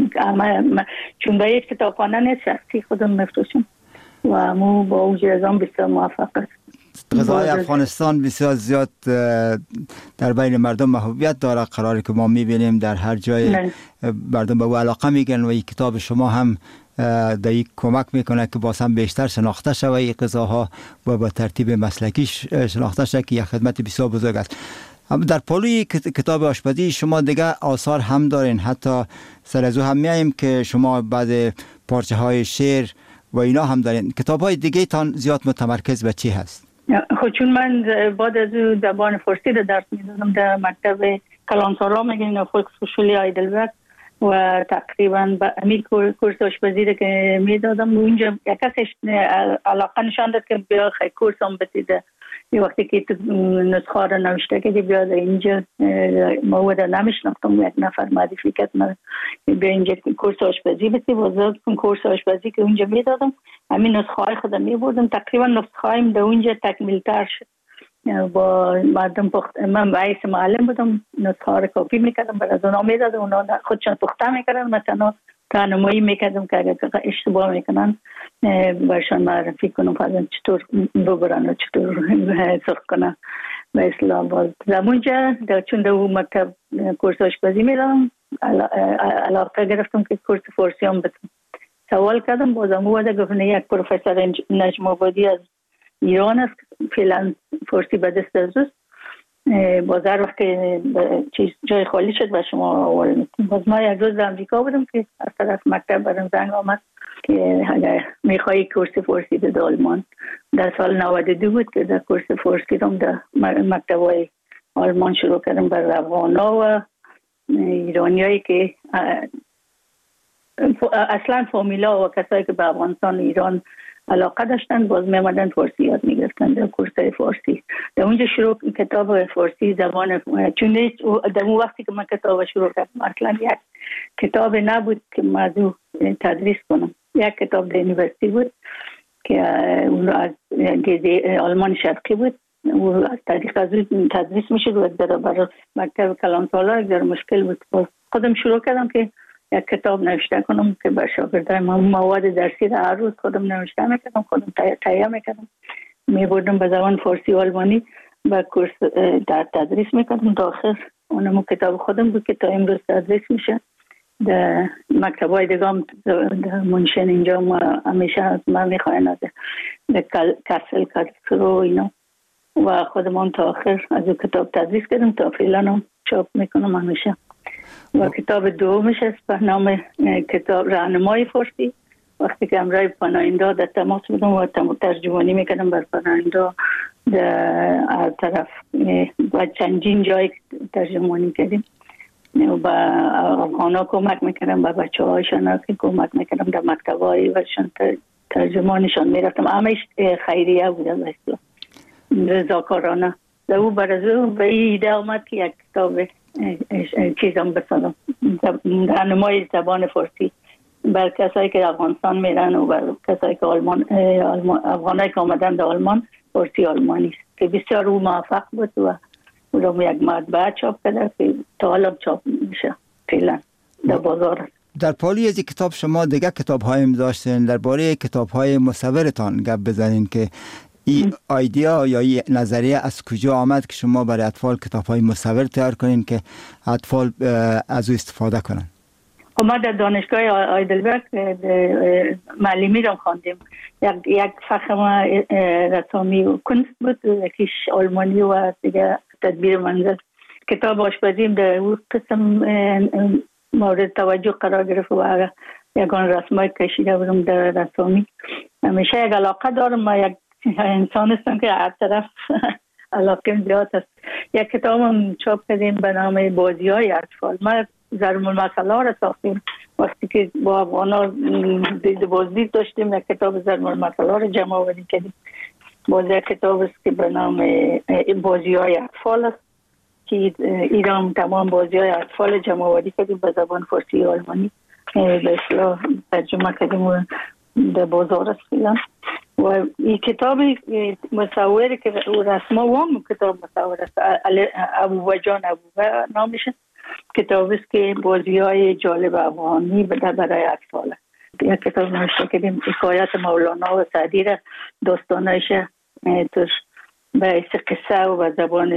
چون به یک کتابخانه نیست، شخصی خودم میفروشم و مو با اوج ازام بسیار موفق است. غذای افغانستان بسیار زیاد در بین مردم محبوبیت داره، قراره که ما میبینیم در هر جای مردم به او علاقه میگن و این کتاب شما هم در این کمک میکنه که باز هم بیشتر شناخته شوه این غذاها و با ترتیب مسلکی شناخته شوه که یک خدمت بسیار بزرگ است. در پالوی کتاب آشپزی شما دیگه آثار هم دارین، حتی سر از او هم میاییم که شما بعد پارچه های شعر و اینا هم دارین. کتاب های دیگه تان زیاد متمرکز به چی هست؟ خب چون من بعد از او زبان فارسی رو درس میدادم در مکتب کلانتارا میگن فولکسهوشولی هایدلبرگ و تقریبا به همین کورس آشپزی رو که میدادم اونجا یک کسش علاقه نشان داد که بیا خیلی کورس هم بتیده. یه وقتی که نسخه رو نوشته که بیاد اینجا مواد نمیشناختم، یک نفر معرفی کرد من بیا اینجا کورس آشپزی بتی وزاد کن. کورس آشپزی که اونجا میدادم همین نسخه های خودم میبردم، تقریبا نسخه هایم در اونجا تکمیل تر شد. با مردم من باعث معلم بودم، نسخه ها رو کپی میکردم برای از اونا میدادم، اونا خودشان پخته میکردن، مثلا راهنمایی میکردم که اگر اشتباه میکنن برشان معرفی کنم فرضاً چطور ببرن و چطور سرخ کنن به اصطلاح. باز زمونجا چون در اون مکتب کورس آشپزی میدادم علاقه گرفتم که کورس فارسی هم بدم. سوال کردم بازم او گفتن یک پروفسور نجم آبادی از ایران است، فعلا فارسی به دست از اوست، باز هر وقت که جای خالی شد و شما آورد. باز ما یک روز در امریکا بودم که از طرف مکتب برام زنگ آمد که اگر میخوایی کورس فارسی بده آلمان. در سال 92 بود که در کورس فارسی رو در مکتب های آلمان شروع کردم برای افغانا و ایرانی هایی که اصلا فامیلا و کسایی که به افغانستان ایران علاقه داشتن باز میامدن فارسی یاد میگرفتن در کورسای فارسی. در اونجا شروع کتاب فارسی زبان، چون در اون وقتی که من کتاب شروع کردم اصلا یک کتاب نبود که موضوع تدریس کنم. یک کتاب در یونیورسیتی بود که اون از آلمان شرقی بود، و از طریق از اون تدریس میشد و در برای مکتب کلانتارا در مشکل بود. خودم شروع کردم که یک کتاب نوشته کنم که به شاگردای من مواد درسی را هر روز خودم نوشته میکردم، خودم تهیه میکردم، میبردم به زبان فارسی و آلمانی به کورس در تدریس میکردم. تا آخر اونم کتاب خودم بود که تا امروز تدریس میشه. در مکتبای دیگه هم در منشن اینجا همیشه از من میخواین از کسل کارسرو اینا و خودم تا آخر از اون کتاب تدریس کردم تا فعلا هم چاپ میکنم همیشه. و کتاب دومش است به نام کتاب راهنمای فارسی. وقتی که امرای پناهنده در تماس بودم و ترجمانی میکردم بر پناهنده در طرف و چندین جای ترجمانی کردیم و با افغانا کمک میکردم، با بچه هایشان کمک میکردم، در مکتب های ورشان ترجمانشان میرفتم. همش خیریه بودم به اصطلاح رضاکارانه. در او برازو به این ایده آمد که یک کتاب چیزم بسازم، راهنمای زبان فارسی بر کسایی که افغانستان میرن و بر کسایی که افغانایی که آمدن در آلمان فارسی آلمانی است که بسیار او موفق بود و او رو یک مطبعه چاپ کرده که تا حالا چاپ میشه فعلا در بازار. در پالی از کتاب شما دیگه کتاب هایم داشتین، درباره کتاب های مصورتان گپ بزنین که این ایده یا این نظریه از کجا آمد که شما برای اطفال کتاب‌های مصور تیار کنین که اطفال از او استفاده کنن؟ ما در دانشگاه هایدلبرگ معلمی را خواندیم. یک فخم رسامی و کنست بود، یکیش آلمانی و دیگه تدبیر منزل. کتاب آشپزیم در اون قسم مورد توجه قرار گرفت و یکان رسمای کشیده بودم در رسامی. همیشه یک علاقه دارم، ما یک انسان هستم که هر طرف علاقه زیاد است. یک کتاب هم چاپ کردیم به نام بازی‌های اطفال. ما ضرب المثل را ساختیم. وقتی که با افغانا بازدید داشتیم یک کتاب ضرب المثل را جمع آوری کردیم. باز یک کتاب است که به نام بازی‌های اطفال است که ایران تمام بازی‌های اطفال جمع آوری کردیم به زبان فارسی و آلمانی به اصطلاح ترجمه کردیم و در بازار است فعلا. و این کتاب مصور که رسما وام کتاب مصور است ابوبکر جان ابوبکر نامشه. کتاب است که بازی‌های جالب افغانی برای اطفال است. یک کتاب نوشته کردیم حکایت مولانا و سعدی را داستانش توش به قصه و به زبان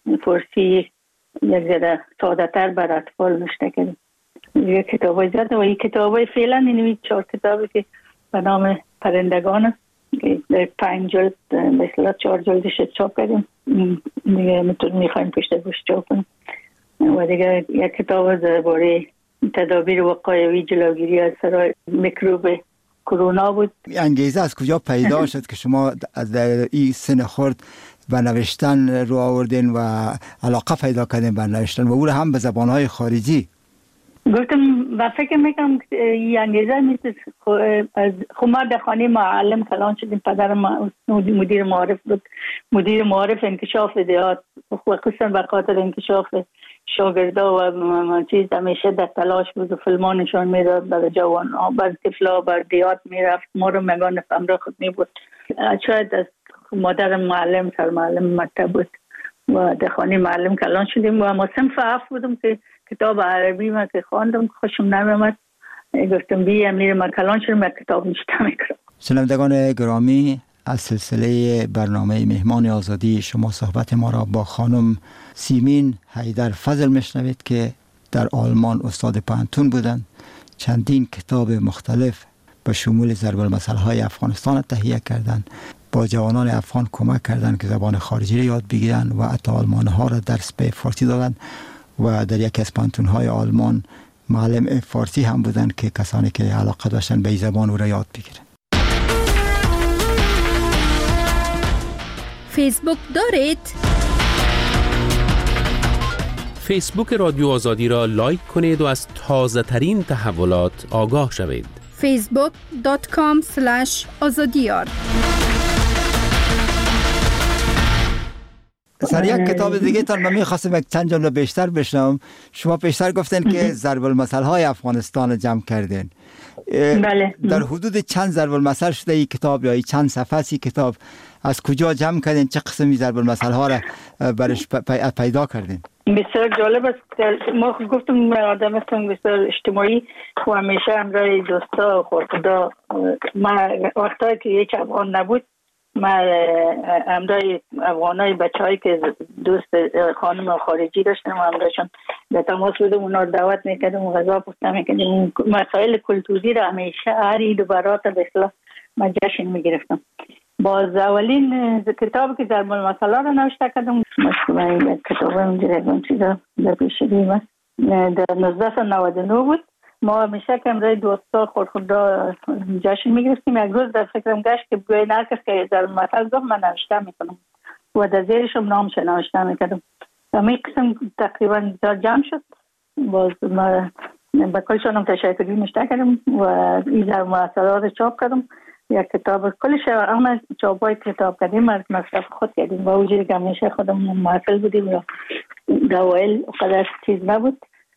فارسی یک ذره ساده تر بر اطفال نوشته کردیم. یک کتاب زیاد و این کتاب فعلا این 4 کتابی که به نام پرندگان است در 5 جلد مثلا 4 جلدش چاپ کردیم دیگه میخوایم پشت گوش چاپ کنیم و دیگه یک کتاب درباره تدابیر وقایوی جلوگیری از میکروب کرونا بود. انگیزه از کجا پیدا شد که شما در این سن خرد به نوشتن رو آوردین و علاقه پیدا کردین به نوشتن و او هم به زبانهای خارجی؟ گفتم و فکر میکنم این انگیزه نیست. خب ما در خانه معلم کلان شدیم. پدرم مدیر معارف بود، مدیر معارف انکشاف دیات و خصوصا به خاطر انکشاف شاگردا و چیز همیشه در تلاش بود و فیلم‌ها نشان میداد برای جوان‌ها، برای طفلا، برای دیات میرفت. ما رو مگان همراه خود میبود. شاید از مادرم معلم سرمعلم مکتب بود و در خانه معلم کلان شدیم و ما صنف 7 بودم که کتاب عربی ما که خواندم خوشم نمی‌آمد. گفتم بیا میرم کلان شدم یک کتاب نوشته میکنم. شنوندگان گرامی، از سلسله برنامه مهمان آزادی شما صحبت ما را با خانم سیمین حیدر فضل میشنوید که در آلمان استاد پانتون بودند. چندین کتاب مختلف به شمول ضرب المثل‌های افغانستان تهیه کردند. با جوانان افغان کمک کردند که زبان خارجی را یاد بگیرند و حتی آلمان‌ها را درس به فارسی دادند و در یکی از پانتون‌های آلمان معلم فارسی هم بودند که کسانی که علاقه داشتن به این زبان او را یاد بگیرند. فیسبوک دارید؟ فیسبوک رادیو آزادی را لایک کنید و از تازه ترین تحولات آگاه شوید. facebook.com/azadiyar. سر یک کتاب دیگه تان من می‌خواستم یک چند جمله بیشتر بشنوم. شما پیشتر گفتن که ضرب المثل‌های افغانستان جمع کردین. بله. در حدود چند ضرب المثل شده این کتاب یا چند صفحه این کتاب از کجا جمع کردین؟ چه قسمی ضرب المثل‌ها را برش پیدا کردین؟ بسیار جالب است. ما گفتم آدم هستم بسیار اجتماعی و همیشه همراه دوستا و خورخدا. من وقتایی که یک افغان نبود من همراه افغانای بچه‌هایی که دوست خانم خارجی داشتم و همراهشون در تماس بودم، اونا رو دعوت میکردم و غذا پختم میکردم. مسائل کلتوری را همیشه هر عید و برات به اصطلاح من جشن میگرفتم. باز اولین کتابی که ضرب المثل را نوشته کردم مثلا کتاب اینجا چیزا در پیشگیم است در 1999 بود. ما همیشه که امروز دوستا خورخدا جشن میگرفتیم. یک روز در فکرم گشت که بگوی نرکس که ضرب المثل گفت من نوشته میکنم و در زیرشم نامش نوشته میکردم. همین قسم تقریبا جمع شد. باز ما با کلشانم تشکری نوشته کردم و این ضرب المثل را چاپ کردم. یک کتاب کلش اما چاپای کتاب کردیم از مصرف خود کردیم و وجودی که همیشه خودم محفل بودیم یا دوائل قدر چیز نبود.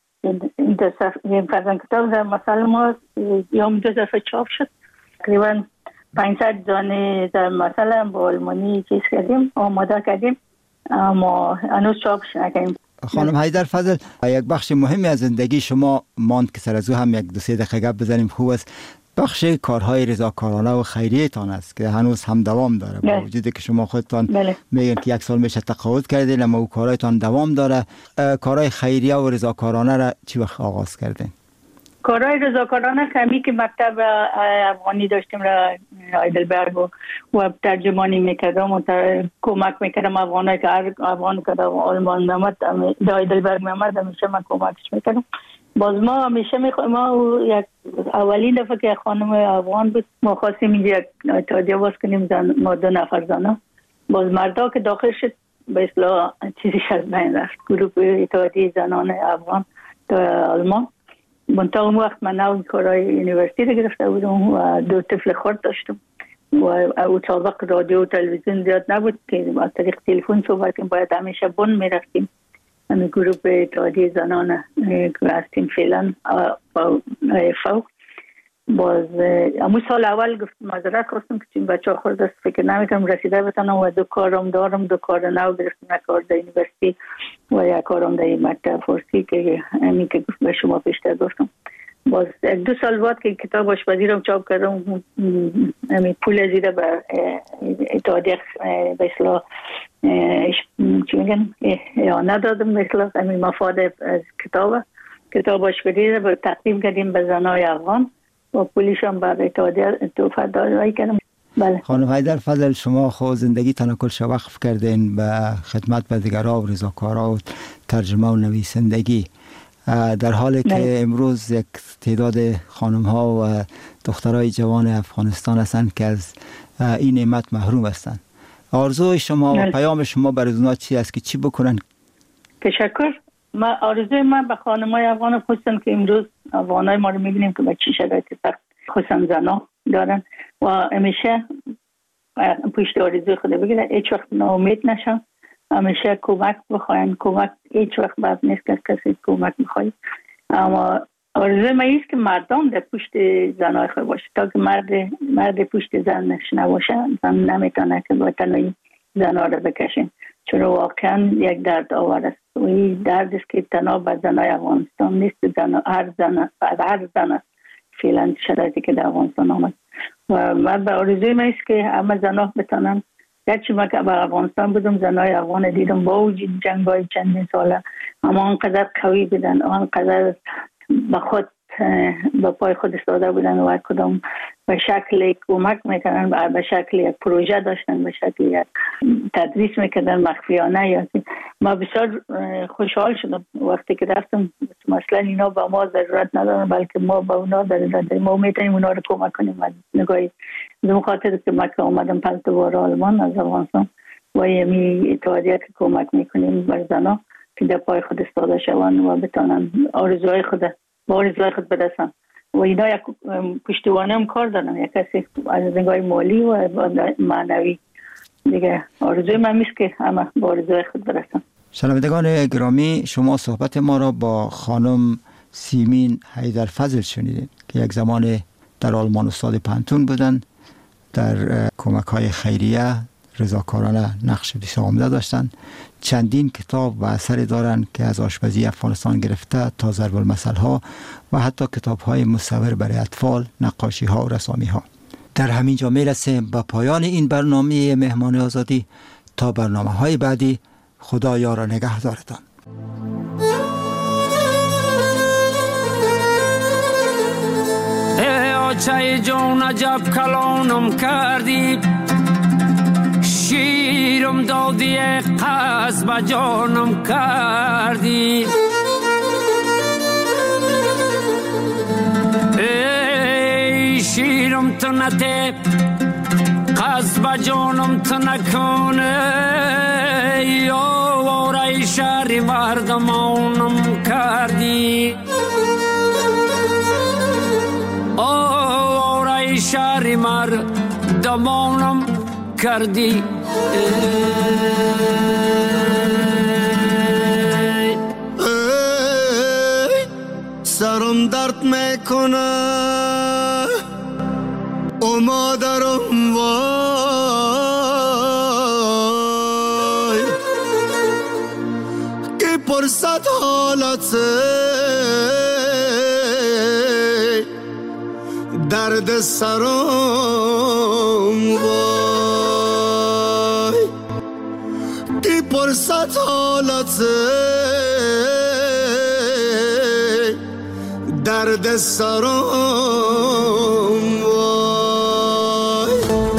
این فرزن کتاب در مثل ما یوم 2 دفعه چاپ شد. تقریبا 500 دانه در مثل هم با آلمانی چیز کردیم آماده کردیم اما هنوز چاپش نکردیم. خانم حیدر فضل، یک بخش مهمی از زندگی شما ماند که سر از او هم یک 2-3 دقیقه گپ بزنیم خوب است. بخش کارهای رضاکارانه و خیریه تان است که هنوز هم دوام داره با وجودی که شما خودتان میگن که 1 سال میشه تقاعد کردین اما او کارهایتان دوام داره. کارهای خیریه و رضاکارانه را چی وقت آغاز کردین؟ کارهای رضاکارانه کمی که مکتب افغانی داشتیم را هایدلبرگ و ترجمانی میکردم و کمک میکردم افغانایی که هر افغان که در آلمان میامد در هایدلبرگ میامد همیشه من کمکش میکردم. باز ما همیشه ما یک اولین دفعه که خانم افغان بود ما خواستیم اینجا اتحادیه باز کنیم ما 2 نفر زنه. باز مردا که داخل شد به اصطلاح چیزی از بین رفت. گروه اتحادیه زنان افغان در آلمان. منطقه اون وقت من نوع کارهای یونیورسیتی رو گرفته بودم و 2 طفل خرد داشتم و او سابق رادیو و تلویزیون زیاد نبود که از طریق تلفن صحبت کنیم. باید همیشه بن میرفتیم. همین گروه اتحادیه زنان که هستیم فعلا فوق. باز امو سال اول گفت معذرت خواستم که چون بچه ها خورد است فکر نمیکنم رسیده بتانم و 2 کارم دارم. 2 کار نو گرفتم، یک کار در یونیورسیتی و یک کارم در مکتب فارسی که همین که به شما پیشتر گفتم. باز 2 سال بعد که کتاب آشپزی رو چاپ کردم همین پول زیده به اتحادیه به اصطلاح چی میگن ندادم به اصطلاح همین مفاد از کتاب آشپزی رو تقدیم کردیم به زنای افغان و پولیش هم برای اتحادیه توفیق دادایی کردم. بله. خانم حیدر فضل، شما خود زندگی تان کلش وقف کردین به خدمت به دیگرها و رضاکارها و ترجمه و نویسندگی، در حالی که امروز یک تعداد خانم ها و دخترای جوان افغانستان هستند که از این نعمت محروم هستند. آرزوی شما و پیام شما برای اونها چی است که چی بکنن؟ تشکر. آرزوی من به خانمای افغان خصوصا که امروز افغانای ما رو میبینیم که به چی شرایط سخت خصوصا زنا دارن و همیشه پشت آرزوی خود بگیرن، هیچ وقت ناامید نشن، همیشه کمک بخواین. کمک هیچ وقت بد نیست که کسی کمک بخواید. اما آرزوی من است که مردم در پشت زنای خود باشه تا که مرد پشت زنش نباشه زن نمیتونه که با تنهایی زنها رو بکشین، چون واقعا یک درد آور است و این درد است که تنها به زنای افغانستان نیست، هر زن است فعلا شرایطی که در افغانستان آمد. و من به آرزوی من است که همه زنها بتانن. گرچه من که به افغانستان بودم زنای افغان دیدم با وجود جنگ‌های چندین ساله اما آنقدر قوی بودن، آنقدر به خود به پای خود ایستاده بودن و کدام به شکل کمک میکنن، به شکل یک پروژه داشتن، به شکل یک تدریس میکردن مخفیانه. ما بسیار خوشحال شدم وقتی که رفتم. مثلا اینا با ما ضرورت ندارن بلکه ما با اونا ضرورت داریم، ما میتونیم اونا رو کمک کنیم. از نگاهی به خاطر که ما که اومدم 5 بار آلمان از افغانستان و یمی اتحادیه که کمک میکنیم بر زنا که در پای خود ایستاده شوند و بتونن آرزوهای خود برسن. و اینا یک پشتوانه هم کار دارن، یک کسی از نگاه مالی و معنوی دیگه. آرزوی من میست که همه با آرزوی خود برسن. شنوندگان گرامی، شما صحبت ما را با خانم سیمین حیدر فضل شنیدید که یک زمان در آلمان استاد پانتون بودند، در کمک‌های خیریه رضاکارانه نقش بسیار عمده داشتند. چندین کتاب و اثری دارند که از آشپزی افغانستان گرفته تا ضرب المثل‌ها و حتی کتاب‌های مصور برای اطفال، نقاشی‌ها و رسامی‌ها. در همین جا میرسیم به پایان این برنامه مهمان آزادی. تا برنامه‌های بعدی، خدا یار و نگهدارتان. ای آچه جان عجب کلانم کردی، شیرم دادی قصب جانم کردی. ای شیرم تو نته قصب جانم تو نکنه، یا وارای شهری مردمانم کردی. وارای شهری مردمانم کردی. سرم درد میکنه او مادرم وای که پرسد حالت درد سرم وای که پرسد حالت درد سرم وای.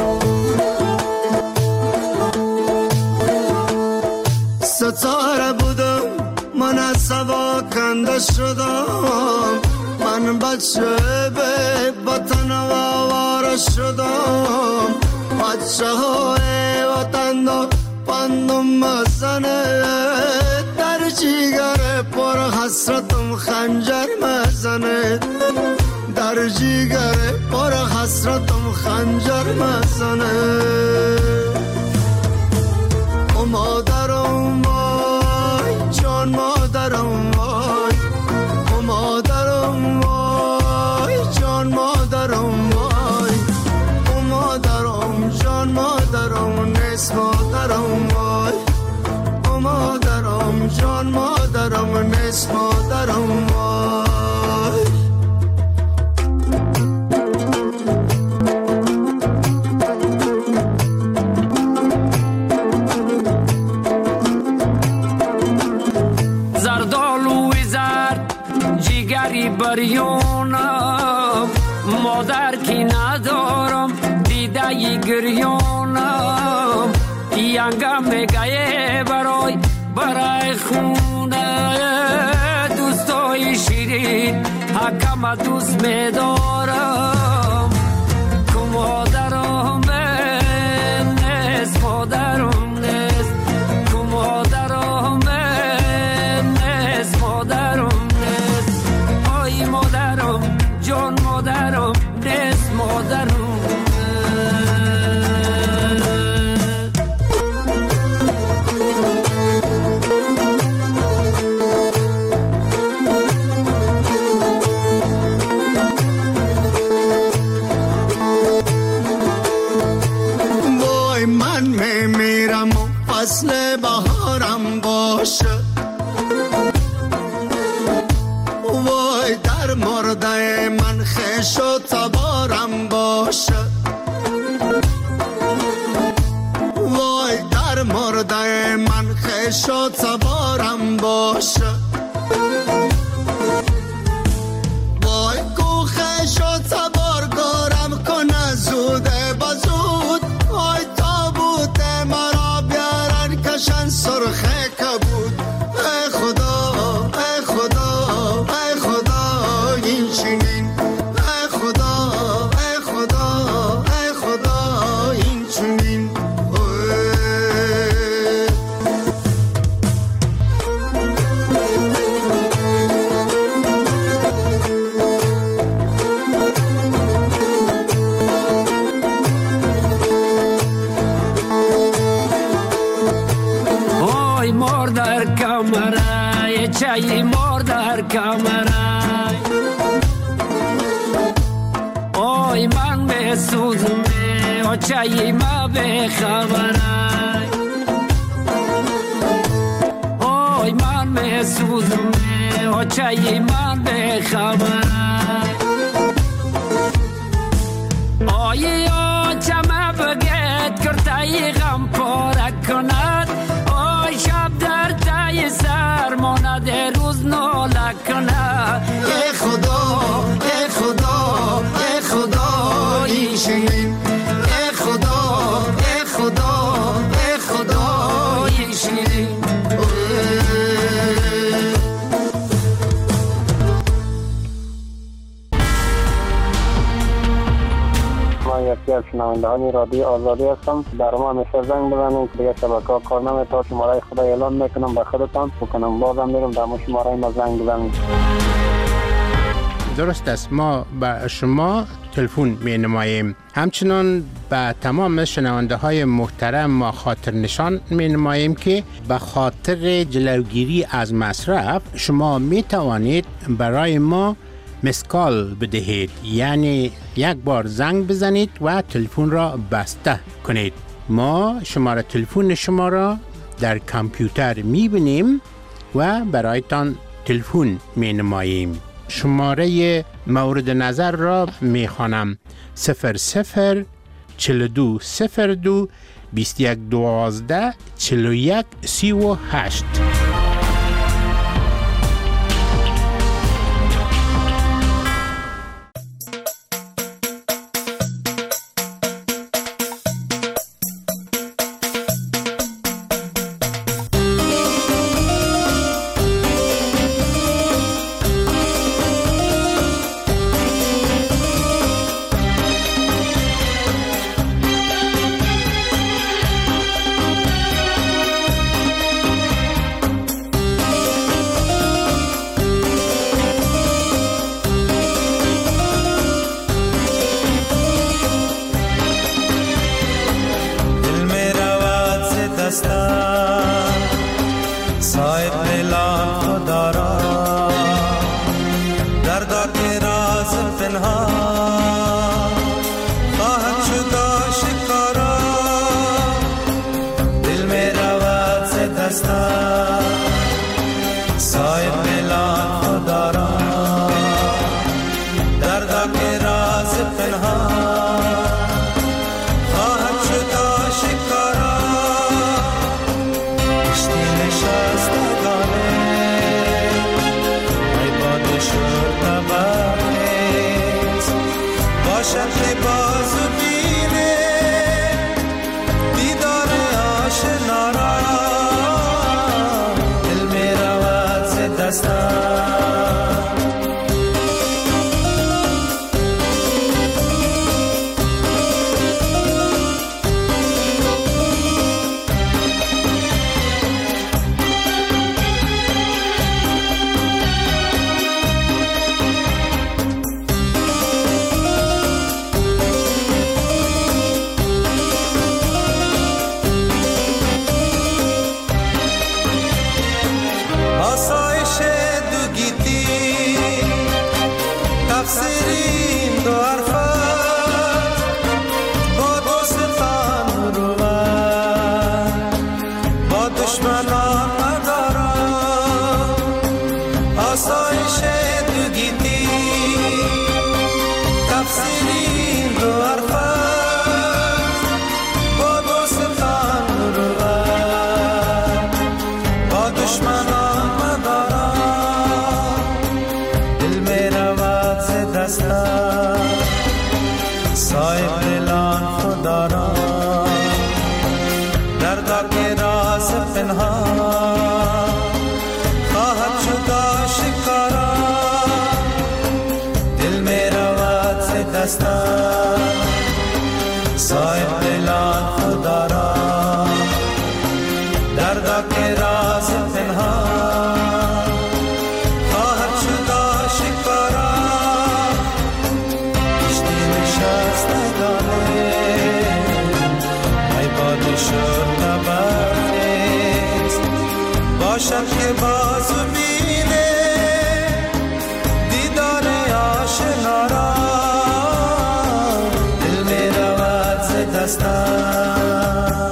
ستاره بودم من از سوا کنده شدم، من بچه به وطن آواره شدم، بچه های وطن پندم مزنه در جیگر پر حسرتم خنجر مزنه در جیگر پر حسرتم خنجر مزنه او مادرم وای جان مادرم وای او مادرم وای جان مادرم وای او مادرم جان مادرم نیست مادرم وای او مادرم جان مادرم نیست مادرم وای بریونم مادر کی ندارم دیده گریونم ینگم میگه برای خونه دوستای شیرین حکم دوست میدارم که مادرم نیست مادرم نیست که مادرم نیست مادرم مادرم جان مادرم نیست مادرم وای من میمیرم و فصل بهارم باشه وای در مرده من خیش و تبارم باشه وای در مرده من خیش و تبارم باشه وای کو خیش و تبار گارم کنه زوده بزود وای تابوت مرا بیارن کشن سرخه کبود ای خدا ای خدا ای خدا این چنین ای خدا ای خدا ای خدا این چنین وای مار در کمره چای مار در کمره وای من میسوزم چای ما به خبره وای من میسوزم چای من به خبره آی چما بگید کرتای غم پاره کند آی شب در تای سر ماند روز ناله کند ای خدا ای خدا ای خدا این شیرین ای خدا ای خدا ای خدا این شیرین من یکی از شنوندهان رادیو آزادی هستم. در ما همیشه زنگ بزنید که دیگه شبکه‌ها کار نمی‌کنه. شماره خدا اعلان میکنم به خودتان بکنم بازم میرم در شماره ما زنگ بزنید. درست است، ما به شما تلفن می نماییم. همچنان به تمام شنونده های محترم ما خاطر نشان می نماییم که به خاطر جلوگیری از مصرف شما می توانید برای ما مسکال بدهید، یعنی یک بار زنگ بزنید و تلفن را بسته کنید. ما شماره تلفن شما را در کامپیوتر می بینیم و برایتان تلفن می نماییم. شماره مورد نظر را می خوانم 00 42 02 21 12 41 38. دستم صاحب اعلان خدا را دردا که راز پنهان خواهد شد آشکارا دل می رود ز دستم صاحب اعلان خدا را دردا که راز پنهان خواهد شد آشکارا کشتی نشستگانه ای باد شد نبرد باشد که بازو بینه دیدار آشنا را دل می رود ز دستم آسایش دو گیتی تفسیرین دو حرفت با دوستان روان با دشمنان ندارم آسایش دو گیتی تفسیرین دو حرفت با دوستان روان با دشمنان صاحب اعلان خدا را دردا که راز پنهان خواهد شد آشکارا دل می رود ز دستم صاحب اعلان خدا را دردا که راز پنهان خواهد شد آشکارا ای باد شد نبرد باشد که بازو بینه دیدار آشنا را دل می رود ز دستم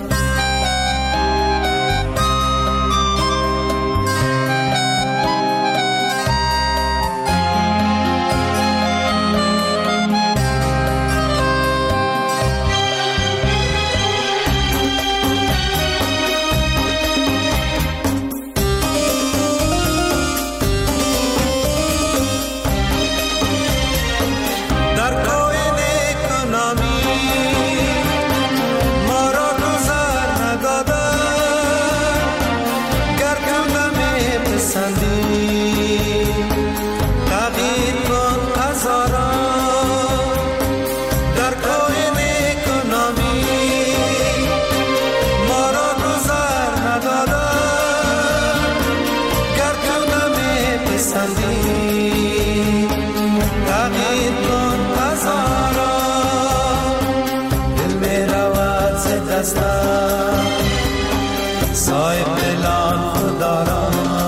صاحب اعلان خدا را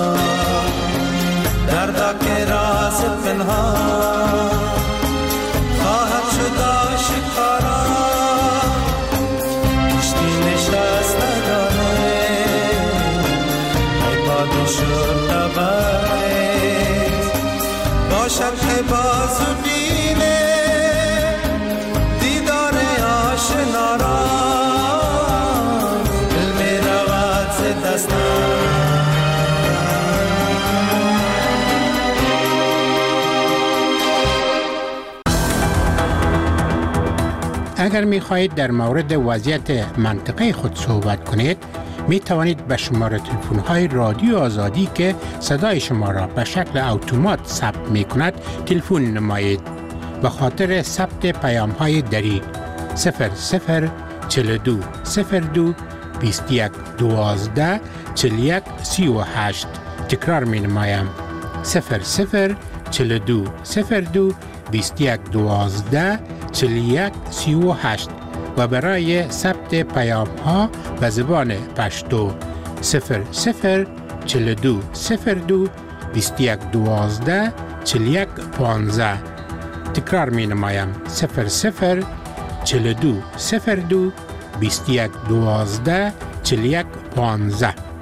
دردا که راز پنهان خواهد شد آشکارا کشتی نشستگانه ای باد شد نبرد باشد که بازو بینه دیدار آشنا را اگر می خواهید در مورد وضعیت منطقه خود صحبت کنید می توانید به شماره تلفن های رادیو آزادی که صدای شما را به شکل اتومات ثبت می کند تلفن نمایید. به خاطر ثبت پیام های دری 0042 02 21 12 41 38 تکرار می نمایم 0042 02 21 12 41 38 و برای ثبت پیام ها به زبان پشتو 00 42 02 21 12 41 15. تکرار می نمایم 00 42 02 21 12 41 15.